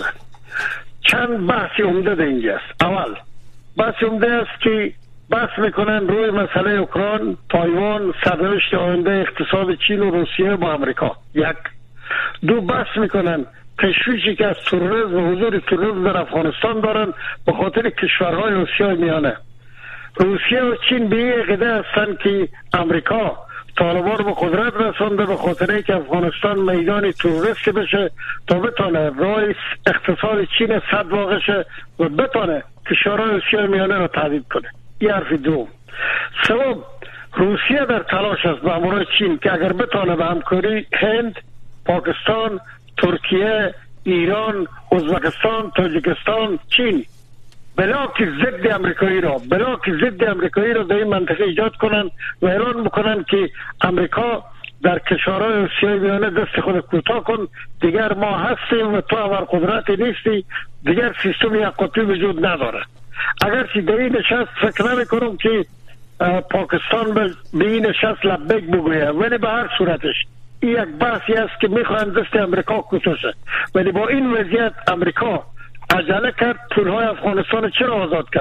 چند بحث عمده در اینجا است. اول بحث عمده است که بحث میکنن روی مسئله اوکراین، تایوان، سرنوشت آینده اقتصاد چین و روسیه با امریکا. یک. دو بحث میکنن تشویشی که از تروریسم و حضور تروریسم در افغانستان دارن به خاطر کشورهای آسیای میانه. روسیه و چین به این عقیده هستند که امریکا طالبان به قدرت رسانده به خاطر که افغانستان میدان تروریستی بشه تا بتانه راه اقتصاد چین صد واقع شه و بتانه کشورهای آسیای میانه را تهدید کنه. این حرف دوم. سوم، روسیه در تلاش است به همراه چین که اگر بتانه به همکاری هند، پاکستان، ترکیه، ایران، ازبکستان، تاجیکستان، چین بلاک ضد امریکایی را بلاک ضد امریکایی را در این منطقه ایجاد کنند و اعلان بکنند که امریکا در کشورهای آسیای میانه دست خود کوتاه کن، دیگر ما هستیم و تو اول قدرتی نیستی، دیگر سیستم یک قطبی وجود نداره. اگرچه در این نشست فکر نمی کنم که پاکستان به این نشست لبیک بگویه، ولی به هر صورتش این یک بحثی است که میخواهند دست امریکا کوتاه شه. ولی با این وضعیت امریکا عجله کرد، پولهای افغانستان چرا آزاد کرد؟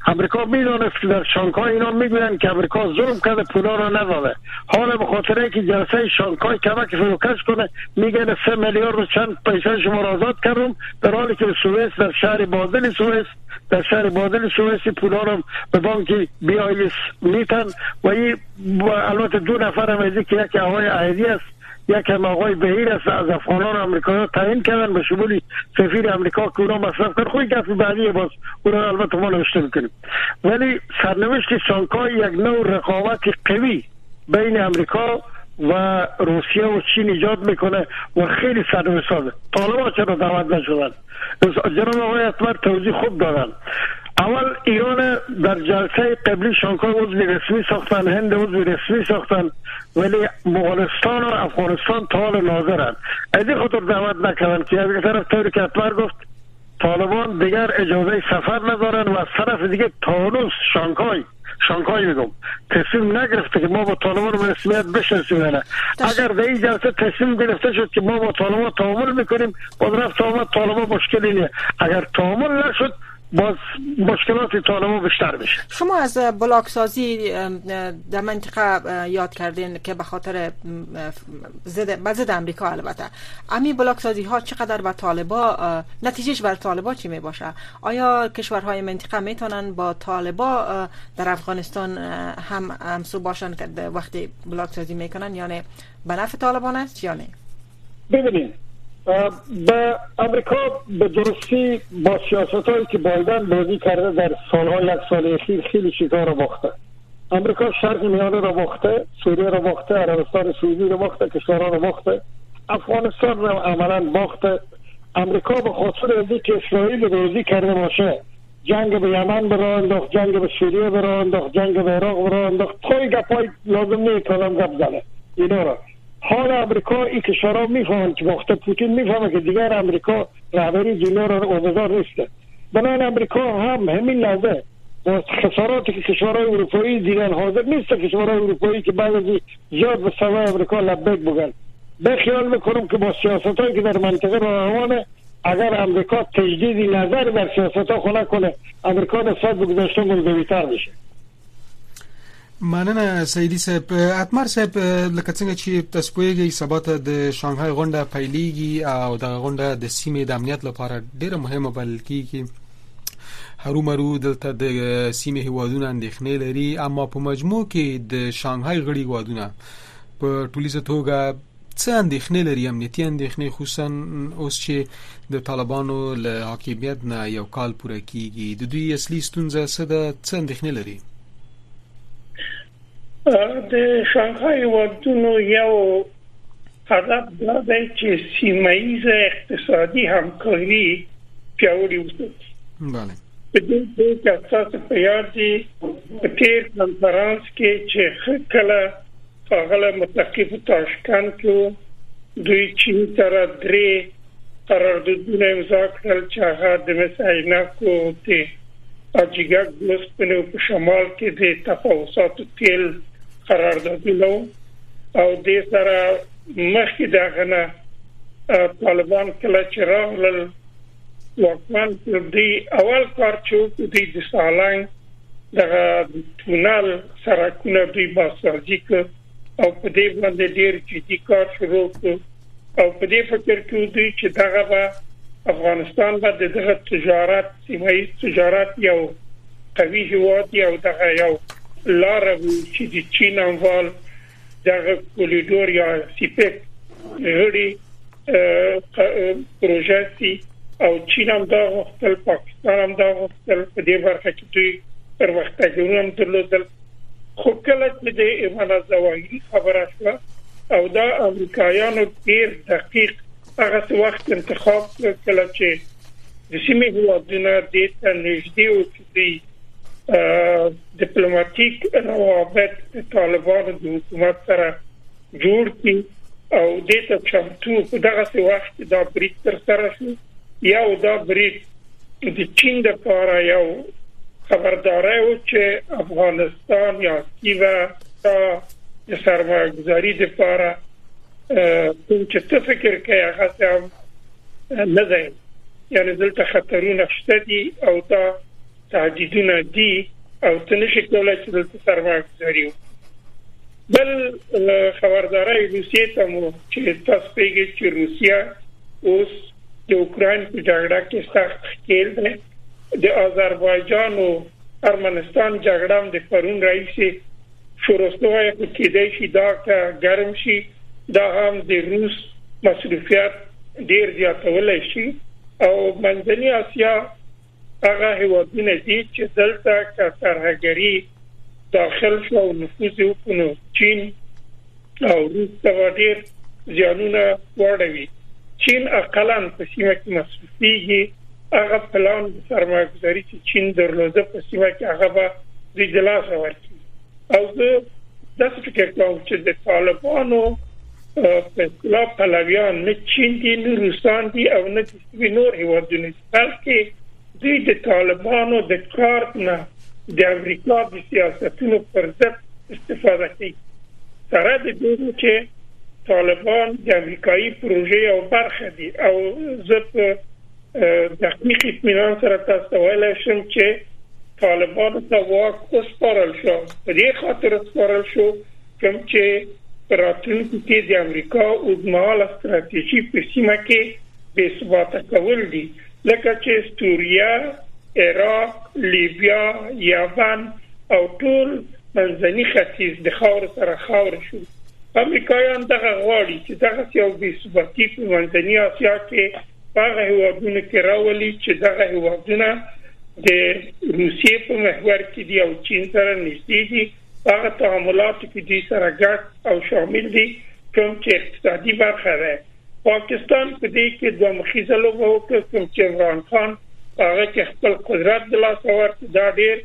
امریکا میدونست که در شانگهای اینا میگویند که امریکا ظلم کرده پولا رو نداده. حالا به خاطر اینکه جلسه شانگهای کمک فروکش کنه میگن سه میلیارد و چند پیسه شما را آزاد کردم، در حالی که سوئیس در شهر بازل سوئیس در شهر بازل سوئیس پولا رو به بانک بی آی اس میتن و این البته دو نفر هم از که یک آقای عیدی است یک هم آقای بهیر است از افغانان امریکایی تعیین کردن به شمول سفیر امریکا که اونا مصرف کرد. خوی گفت بعدی باز اونا البته ما نوشته میکنیم. ولی سرنوشت شانگهای یک نوع رقابت قوی بین امریکا و روسیه و چین ایجاد میکنه و خیلی سرنوشت سازه. طالبان چرا دعوت نشدن؟ جناب آقای اتمر توضیح خوب دادن. اول ایران در جلسه قبلی شانگهای عضو رسمی ساختن، هند عضو رسمی ساختن، ولی مغولستان و افغانستان تا حال ناظرن. از این خاطر دعوت نکردن که از یک طرف طوری که اتمر گفت طالبان دیگر اجازه سفر ندارن و از طرف دیگه تانوس شانگهای شانگهای میگم تصمیم نگرفته که ما با طالبان رو به رسمیت بشناسیم. اگر در این جلسه تصمیم گرفته شد که ما با طالبان تعامل میکنیم باز رفت آمد طالبان مشکلی نیست. اگر تعامل نشد باز مشکلات طالبان بیشتر میشه. شما از بلاک سازی در منطقه یاد کردین که به خاطر ضد ضد امریکا البته امی بلاک سازی ها چقدر به طالبا نتیجهش بر طالبا چی می باشه؟ آیا کشورهای منطقه میتونن با طالبا در افغانستان هم همسو باشن که وقتی بلاک سازی میکنن، یعنی به نفع طالبان است یا نه؟ ببینید به امریکا به درستی با سیاست هایی که بایدن بازی کرده در سالهای یک سال اخیر خیلی چیزها را باخته. امریکا شرق میانه را باخته، سوریه را باخته، عربستان سعودی را باخته، کشورها را باخته، افغانستان را عملا باخته. امریکا به خاطر از اینکه اسرائیل بازی کرده باشه جنگ به یمن برای انداخت، جنگ به سوریه برای انداخت، جنگ به عراق برای انداخت. توی گپای لازم نیست کلام گپ زنه اینا را. حال امریکا این کشورها میفهمند که وقت پوتین میفهمه که دیگر امریکا رهبری جلو را اوبزار نیست. بنابراین امریکا هم همین لحظه با خساراتی که کشورهای اروپایی دیدن حاضر نیست کشورهای اروپایی که بعد از زیاد به سوای امریکا لبیک بگن. به خیال میکنم که با سیاستایی که در منطقه روانه اگر امریکا تجدید نظر در سیاستها خونه کنه امریکا نسبت به گذشته ملزمی‌تر میشه. مننه سیدی صاحب. اتمر صاحب لکه څنګه چې تاسو پوهیږئ سبا ته د شانګهای غونډه پیلېږي او د غونډه د سیمې د امنیت لپاره ډیره مهمه بلل کېږي. هرومرو دلته د سیمې هیوادونه اندېښنې لري، اما په مجموع کې د شانګهای غړي هیوادونه په ټولیزه توګه څه اندېښنې لري، امنیتي اندېښنې، خصوصا اوس چې د طالبانو له حاکمیت نه یو کال پوره کېږي. د دوی اصلي ستونزه څه ده، څه اندېښنې لري؟ د شانګهای هیوادونو یو هدف دا دی چې سیمه‌ایزه اقتصادي همکاري پیاوړې وساتي. بله. په دې کې اساس په یاد دي په تیر کنفرانس کې چې کله هغه متحد تاشکند کې دوی چین سره درې قراردادونه امضا کړل چې هغه د مسایناکو ته اجیګا ګلسپنو په شمال کې د تفاوضاتو تل قراردادونه او د سره مخکې دغه نه طالبان کله چې راغلل واکمن دی اول کار چې دوی د سالنګ دغه تونل سرکونه دوی باسازي ک او په دې باندې ډېر جدي کار شروع کړ او په دې فکر کې دوی چې دغه به افغانستان باندې دغه تجارت سیمه‌ایز تجارت یو قوي هواد یو دغه یو لار چې د چین انوال دغه کوریډور یا سیپک غړي پروژه او چین هم دا وختل پاکستان هم دا وختل په دې برخه کې دوی پر وخت هم درلودل. خو کله چې د ایمان زواهری خبره شوه او دا امریکایانو ډیر دقیق هغه وخت انتخاب کړل چې د سیمې هیوادونو د نږدې او چې ډیپلوماټیک روابط د طالبانو د حکومت سره جوړ کړي او د ته چمتو په دغه وخت دا بریټ تر سره شو. یو دا بریټ د چین د لپاره یو خبرداری و چې افغانستان یا کیوا تا د سرمایه‌گذاری لپاره کوم چې ته فکر کوي هغه نه دی، یعنی دلته خطرونه شته دي او دا تهدیدونه دي او تنشي کولای چې د سرمایه گذاري بل خبرداري روسیې ته مو چې تاسو پیږي چې روسیا اوس د اوکرين په جګړه کې سخت ښکیل ده د آذربایجان او ارمنستان جګړه هم د پرون رئیس شورستوای کې د شي دا ګرم شي دا هم د روس مصرفيات ډیر زیاتول شي او منځنی اسیا هغه هیوادونه دي چې دلته کارګری داخل شو او نفوذ وکړي چین او روس ته ډیر ځانونه وړوي چین اقلا په سیمه کې مصرفيږي هغه پلان د سرمایه گذاري چې چین درلوده په سیمه کې هغه به د جلاس ورکړي او د فکر کوم چې د طالبانو په خلاف پلویان نه چین دي نه روسان دي او نه د نور هیوادونو بلکې دوی د طالبانو د کار نه د امریکا د سیاستونو پر ضد استفاده کوي سره د دې چې طالبان د امریکایي پروژې او برخه دي او زه دقیق اطمینان سره تاسو ویل شم چې طالبان ته واک وسپارل شو په دې خاطر وسپارل شو کوم چې راتلونکي کې د امریکا او د مال ستراتیژي په سیمه کې بې ثباته کول دي لکه چې سوریا، عراق، لیبیا، یمن او ټول منځني ختیځ د خاور سره خاور شو امریکایان دغه غواړي چې دغه یو بې ثباتي په منځني اسیا کې هغه هیوادونه کې راولي چې دغه هیوادونه د روسیې په محور کې دي او چین سره نږدې دي هغه تعاملات کې دي سره ګډ او شامل دي کوم چې اقتصادي برخه ده پاکستان په دې کې دوه مخیزه لوبه وکړه کوم چې عمران خان هغه کې خپل قدرت د لاس ورکړ دا ډېر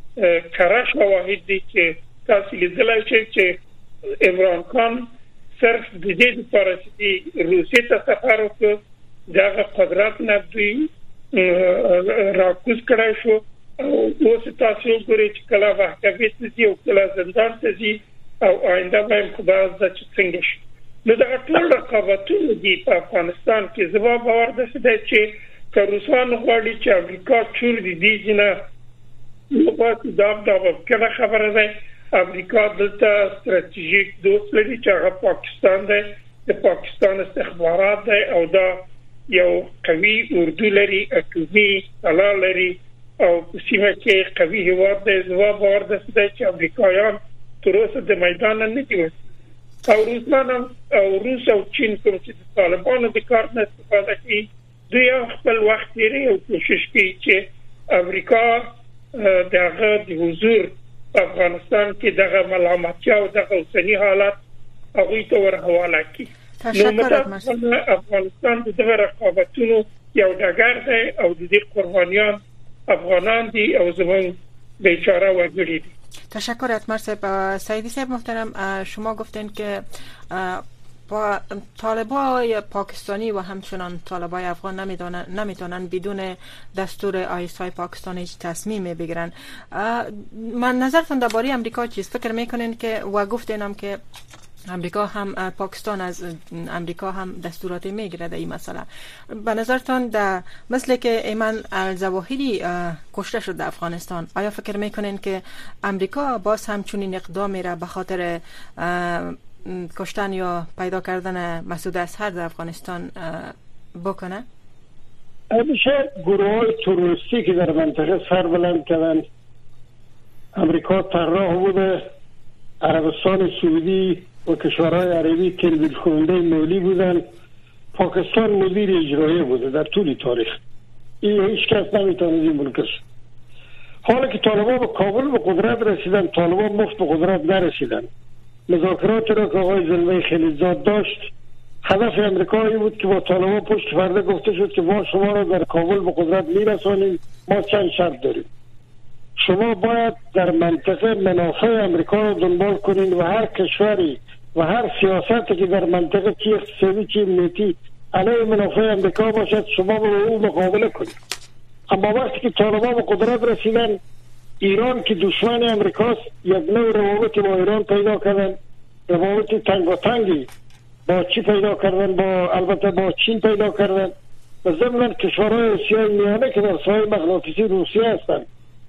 کره شواهد دي چې تاسو لیدلای شئ چې عمران خان صرف د دې لپاره چې روسیې ته سفر وکړ دغه قدرت نه دوی راکوز کړای شو او اوس تاسو ګورئ چې کله محکمې ته ځي او کله زندان ته ځي او آینده به خدای عزت څنګه شي نو دا ټول رقابتونه دي په افغانستان کې زما باور ده چې که روسان غواړي چې امریکا چور دي دي نه نو پاتې دا د کله خبره ده امریکا دلته ستراتیژیک دوست لري چې هغه پاکستان ده د پاکستان استخبارات ده او دا یو قوي اردو لري اټومي اله لري او سیمه کې قوي هواد ده زما باور ده چې امریکایان تر اوسه د میدان نه دي او روسان او روس او چین کوم چې طالبانو د کار نه استفاده کوي دوی خپل وخت لري او کوشش کوي چې امریکا دغه د حضور افغانستان کې دغه ملامتیا او دغه اوسنی حالت هغه ته ورحواله کوي نو افغانستان د دغه رقابتونو یو ډګر دی او د دې قربانیان افغانان دي او زمون بیچاره وګړي دي. تشکر اتمر صاحب. سعیدی صاحب محترم، شما گفتین که با طالبای پاکستانی و همچنان طالبای افغان نمیدونن نمیتونن بدون دستور آیسای پاکستان هیچ تصمیم بگیرن. من نظرتون درباره امریکا چیست؟ فکر میکنین که و گفتینم که امریکا هم پاکستان از امریکا هم دستوراتی میگیره در این مسئله. به نظرتان در مثل که ایمن الظواهری کشته شد در افغانستان، آیا فکر میکنین که امریکا باز همچنین اقدامی را به خاطر کشتن یا پیدا کردن مسعود اظهر در افغانستان بکنه؟ همیشه گروه های تروریستی که در منطقه سر بلند کردن امریکا طراح بوده، عربستان سعودی و کشورهای عربی تلویل کننده مولی بودن، پاکستان مدیر اجرایی بوده در طول تاریخ. این هیچ کس نمیتونه این ملکش. حالا که طالبان به کابل به قدرت رسیدن، طالبان مفت به قدرت نرسیدن. مذاکرات را که آقای زلمه خلیلزاد داشت، هدف امریکایی بود که با طالبان پشت پرده گفته شد که ما شما را در کابل به قدرت میرسانیم، ما چند شرط داریم. شما باید در منطقه منافع امریکا را دنبال کنید و هر کشوری و هر سیاستی که در منطقه چی اقتصادی چی امنیتی علیه منافع امریکا باشد شما با او مقابله کنید. اما وقتی که طالبان به قدرت رسیدن، ایران که دشمن امریکاست یک نوع روابط با ایران پیدا کردن، روابط تنگ و تنگی با چی پیدا کردن؟ با البته با چین پیدا کردن و ضمن کشورهای آسیای میانه که در سایه مغناطیسی روسیه هستند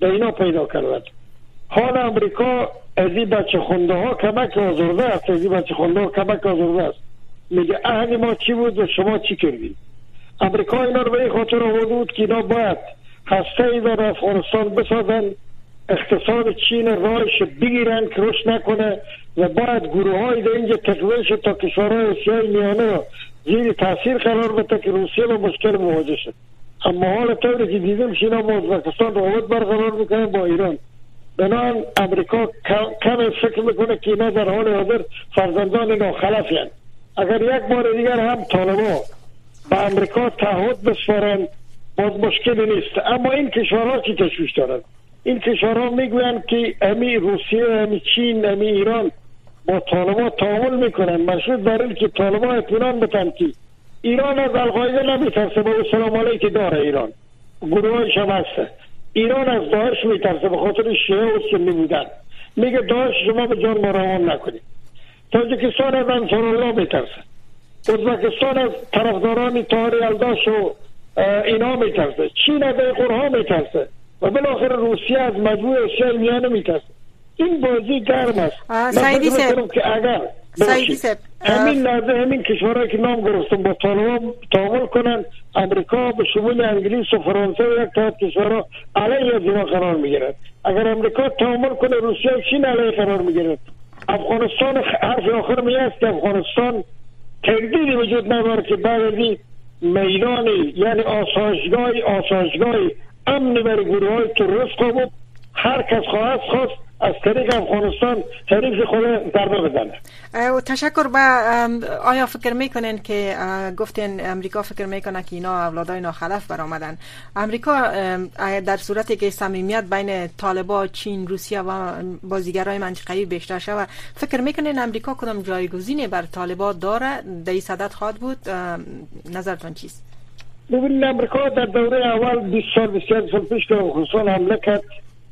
به اینا پیدا کرد. حال امریکا از این بچه خونده ها کمک آزرده است، از این بچه خونده ها کمک آزرده است. میگه اهل ما چی بود و شما چی کردید؟ امریکا اینا رو به این خاطر آورده بود که اینا باید هسته ای در افغانستان بسازن، اقتصاد چین رایش بگیرن که رشد نکنه و باید گروه های در اینجا تقویه شد تا کشورهای آسیای میانه رو زیر تاثیر قرار بده که روسیه با مشکل مواجه شد. اما حال طوری که دیدیم اینا با ازبکستان روابط برقرار میکنن با ایران. بنابراین امریکا کم فکر میکنه که اینا در حال حاضر فرزندان ناخلفی هستند. اگر یک بار دیگر هم طالبان با امریکا تعهد بسپارن باز مشکلی نیست. اما این کشورها چی تشویش دارند؟ این کشورها میگویند که امی روسیه، امی چین، امی ایران با طالبان تعامل میکنن، مشروط بر این که طالبان اطمینان بدن که ایران از القاعده نمیترسه، با سلام علیک داره ایران، گروهایش هم هسته. ایران از داعش میترسه به خاطر شیعه و سنی بودن، میگه داعش شما به جان ما روان نکنید. تاجیکستان از انصارالله میترسه، ازبکستان از طرفداران طاهر یلداش و اینا میترسه، چین از قرها میترسه و بالاخره روسیه از مجموع آسیای میانه میترسه. این بازی گرم است. سعیدی صاحب که اگر سعیدی صاحب همین لحظه همین کشورهایی که نام گرفتم با طالبان تعامل کنن، امریکا به شمول انگلیس و فرانسه و یک تعداد کشورها علیه از اینا قرار میگیرد. اگر امریکا تعامل کنه روسیه و چین علیه قرار میگیرد. افغانستان حرف آخر میاد که افغانستان تردیدی وجود نداره که بعد از این میدانی یعنی آسایشگاهی آسایشگاهی امنی برای گروه های تروریست بود. هر کس خواهد خواست از طریق افغانستان طریق خود ضربه بزنه. تشکر. به آیا فکر میکنین که گفتین امریکا فکر میکنه که اینا اولادای ناخلف برآمدن؟ امریکا در صورتی که صمیمیت بین طالبان، چین، روسیه و بازیگرای منطقه‌ای بیشتر شود، فکر میکنین امریکا کدام جایگزینی بر طالبان داره؟ در این صدد خواهد بود؟ نظرتون چیست؟ ببینید امریکا در دوره اول بیست سال بیست سال پیش که افغانستان حمله کرد،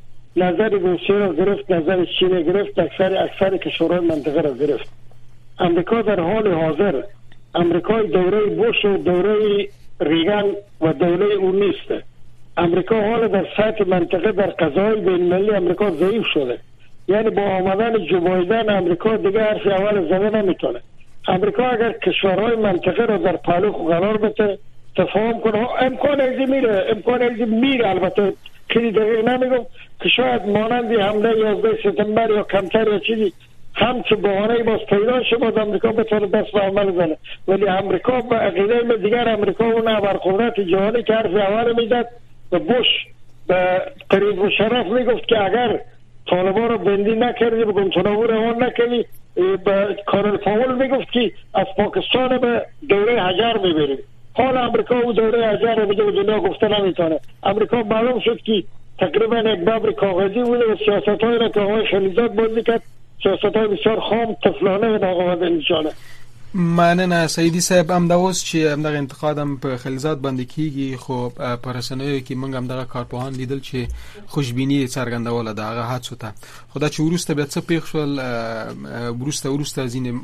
نظر روسیه را گرفت، نظر چین گرفت، اکثر اکثر کشورهای منطقه را گرفت. امریکا در حال حاضر امریکای دوره بوش و دوره ریگان و دوره اون نیست. امریکا حال در سطح منطقه در قضای بین المللی امریکا ضعیف شده. یعنی با آمدن جو بایدن امریکا دیگه حرف اول زده نمیتونه. امریکا اگر کشورهای منطقه را در پهلو قرار بده، تفاهم کنه، امکان ازی میره، امکان ازی میره، البته خیلی دقیق نمیگم که شاید مانند حمله یازده سپتامبر یا کمتر یا چیزی همچه بهانه باز پیدا شه باز امریکا بتونه دست به عمل بزنه. ولی امریکا به عقیده دیگر امریکا اون ابرقدرت جهانی که حرف اول میداد و بوش به قریب مشرف میگفت که اگر طالبان رو بندی نکردی بگم تناور روان نکردی، به کارل پاول میگفت که از پاکستان به دوره حجر میبریم. حال امریکا او دوره حجر رو بده و دنیا گفته نمیتونه. امریکا معلوم شد که تقریبا یک ببر کاغذی بوده و سیاست های را که آقای خلیزاد بازی کرد، سیاست های بسیار خام، طفلانه و ناقابل انجانه. مننه سیدی صاحب. هم دا اوس چې هم دغه انتقادم په خلیزات باندې کیږي، خو په رسنیو کې موږ هم دغه کارپوهان لیدل چې خوشبینی څرګندوله د هغه حادثو ته. خو دا چې وروسته بیا څه پیښ شول، وروسته وروسته ځینې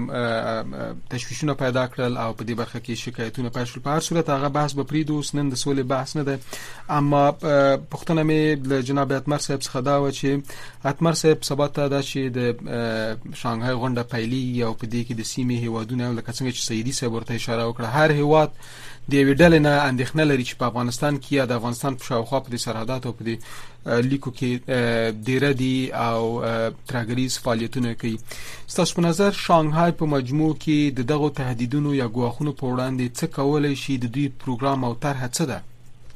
تشویشونه پیدا کړل او په دې برخه کې شکایتونه پیل شول. په هر صورت هغه بحث به پرېږدو، اوس نن د سولې بحث نه دی. اما پوښتنه مې له جناب اتمر صاحب څخه دا وه چې اتمر صاحب سبا ته دا چې د شانګهای غونډه پیلېږي او په دې کې د سیمې هېوادونه لکه څنګه چې سیدي صاحب ورته اشاره وکړه، هر هېواد د یوې ډلې نه اندېښنه لري چې په افغانستان کې یا د افغانستان په شاوخوا په دې سرحداتو او په دې لیکو کې ډېره دي او ترهګریز فعالیتونه کوي. ستاسو په نظر شانګهای په مجموع کې د دغو تهدیدونو یا ګواښونو په وړاندې څه کولی شي؟ د دوی پروګرام او طرحه څه ده؟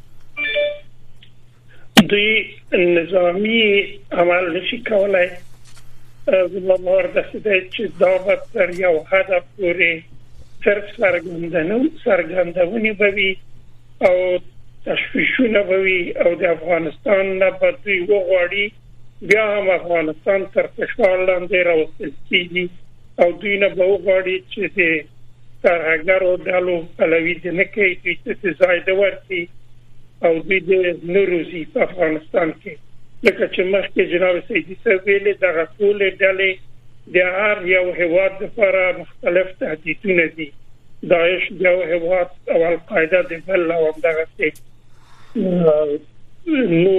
دوی نظامی عمل نشي کولای. زما باور داسې دی چې دا به تر یو حده پورې صرف څرګندونې به وي او تشویشونه به وي او د افغانستان نه به دوی وغواړي بیا هم افغانستان تر فشار لاندې راوستل کېږي او دوی نه به وغواړي چې د ترهګرو ډلو پلوي دې نه کوي، دوی ته ځای دې ورکړي او دوی دې نه روزي په افغانستان کې. لکه چې مخکې جناب سیدي صاحب ویلي دغه ټولې ډلې د هر یو هېواد لپاره مختلف تهدیدونه دي. داعش د یو هېواد او القاعده د بل او همدغسې نور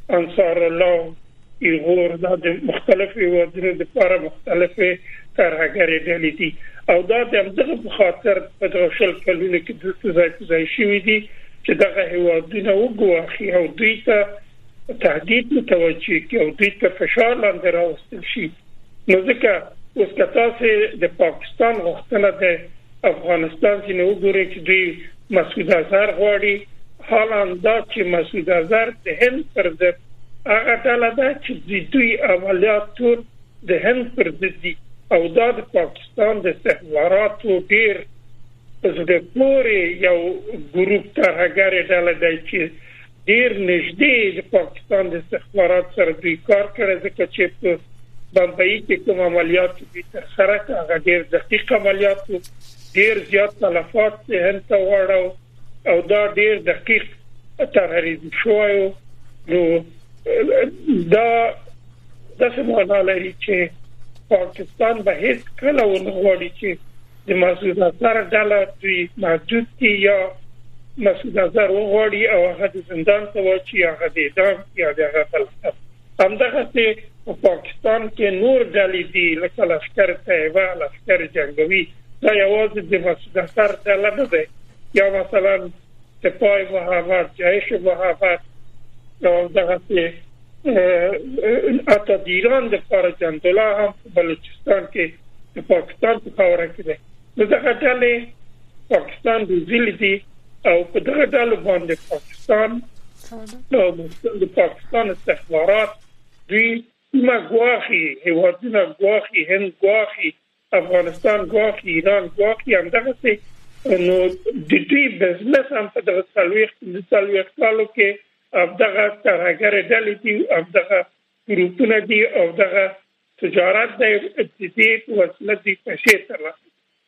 انصار الله ایغور د مختلفو وزن د لپاره مختلفه ترهګری ډلې دي او دا د همدغه په خاطر په دغه شل کلونو کې د ځای ځای شوې دي چې دغه هیوادونه وګواخي او دوی ته تهدید متوجه کی او دوی ته فشار لاندې راوستل شي. نو ځکه اوس که تاسو د پاکستان غوښتنه د افغانستان چې نو ګوري چې دوی مسعود اظهر غواړي، حالا دا چې مسعود اظهر د هند پر ضد هغه ډله ده چې دوی عملیات ټول د هند پر ضد دي او دا د پاکستان د استخباراتو ډیر زده پورې یو ګروپ ترهګر ډله ده چې ډیر نږدې د پاکستان د استخبارات سره دوی کار کړی، ځکه چې په بمبئی کې کوم عملیات دي تر سره هغه ډیر دقیق عملیات ډیر زیات تلفات هند ته وړاو او دا ډیر دقیق ترهریزم شوی. نو دا د سمونه لري چې پاکستان به هیڅ کله ونه غواړي چې د مسعود اظهر ډله دوی محدود کړي یا مسعود اظهر وغواړي او هغه د زندان ته واچي، هغه د اعدام یا د هغه تلفات. همدغه په پاکستان کې نور ډلې دي لکه لشکر طیبه، لشکر جنگوي، دا یوازې د مسعود اظهر ډله نه ده، یا مثلا سپاه مهاجر، جیش مهاجر او دغه اته د ایران د فرجند الله هم په بلوچستان کې د پاکستان په خاوره کې ده. نو دغه ډلې پاکستان د ځل دي او په دغه ډلو باندې پاکستان نو د پاکستان استخبارات دوی ما غواخي هیوادونه غواخي هند غواخي افغانستان غواخي ایران غواخي هم دغه څه نو د دې بزنس هم په دغه څلويخ د څلويخ کالو کې دغه ترهګر ډلې دي او دغه ګروپونه دي او دغه تجارت د ابتدایي وسیله دي پیسې ترلاسه.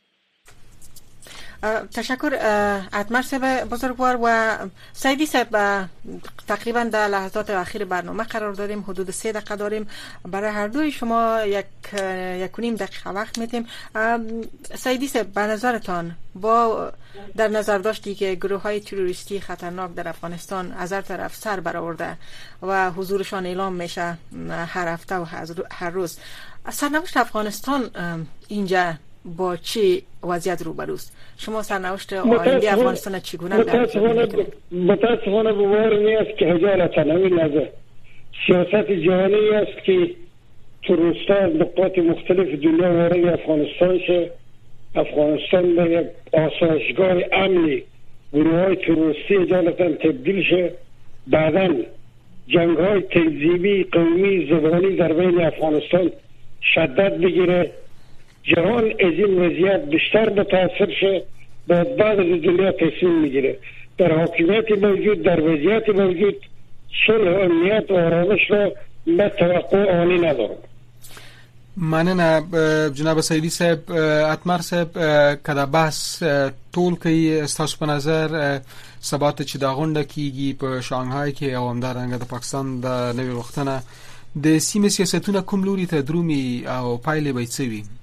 تشکر اتمر صاحب بزرگوار و سعیدی صاحب. تقریبا در لحظات اخیر برنامه قرار داریم، حدود سه دقیقه داریم، برای هر دوی شما یک یک و نیم دقیقه وقت میدیم. سعیدی صاحب به نظرتان با در نظر داشتی که گروه های تروریستی خطرناک در افغانستان از هر طرف سر برآورده و حضورشان اعلام میشه هر هفته و هر روز، سرنوشت افغانستان اینجا با چه وضعیت روبروست؟ شما سرنوشت آینده افغانستان چگونه می‌بینید؟ متاسفانه باور نیست که خجالت نمی نظر سیاست جهانی است که تروریستان نقاط مختلف دنیا وارد افغانستان شه، افغانستان به یک آسایشگاه امنی گروه های تروریستی اجالتاً تبدیل شه، بعداً جنگ های تنظیمی قومی زبانی در بین افغانستان شدت بگیره، جهان از این وضعیت بیشتر متاثر شه، بعد بعد از دنیا تصمیم میگیره. در حاکمیت موجود، در وضعیت موجود، صلح و امنیت و آرامش را به توقع آنی ندارم. مننه جناب سعیدی صاحب. اتمر صاحب که دا بحث طول کوي ستاسو په نظر ثبات چې دا غونډه کیږي په شانګهای کې او همدارنګه د پاکستان د نوې وختونه د سیمې سیاستونه کوم لوري ته درومي او پایلې به څه وي؟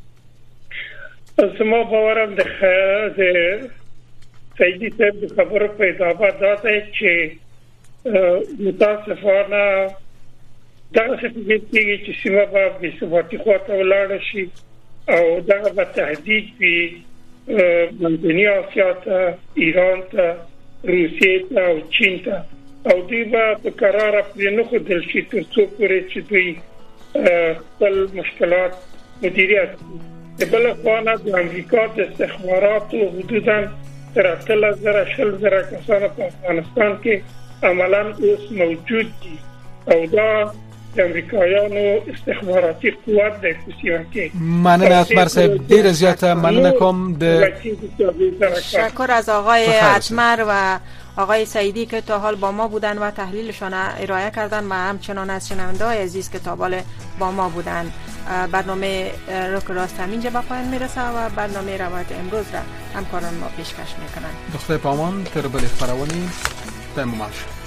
زما باورم د سعیدی صاحب د خبرو په اضافه دا ده چې متاسفانه دغه څه کېږي چې سیمه به بې ثباتي خواته ولاړه شي او دغه به تهدید وي منځنۍ اسیا ته، ایران ته، روسیې ته او چین ته، او دوی به په قراره پرې نه ښودل شي تر څو پورې چې دوی خپل مشکلات مدیریت کړي. د بل خوا نه د امریکا د استخباراتو حدوداً تر اتلس زره شل زره کسان په افغانستان کې عملاً اوس موجود دي او دا د امریکایانو استخباراتي قوت د سیمه کې. مننه اتمر صاحب، ډیره زیاته مننه کوم. د تشکر از آقای اتمر و آقای سعیدی که تا حال با ما بودن و تحلیلشان ارائه کردن و همچنان از شنونده‌های عزیز که تا حال با ما بودن. برنامه روک راست همینجا به پایان میرسه و برنامه روایت امروز را همکاران ما پیشکش میکنن. دختر پامان تر بل خبرونی تمام شد.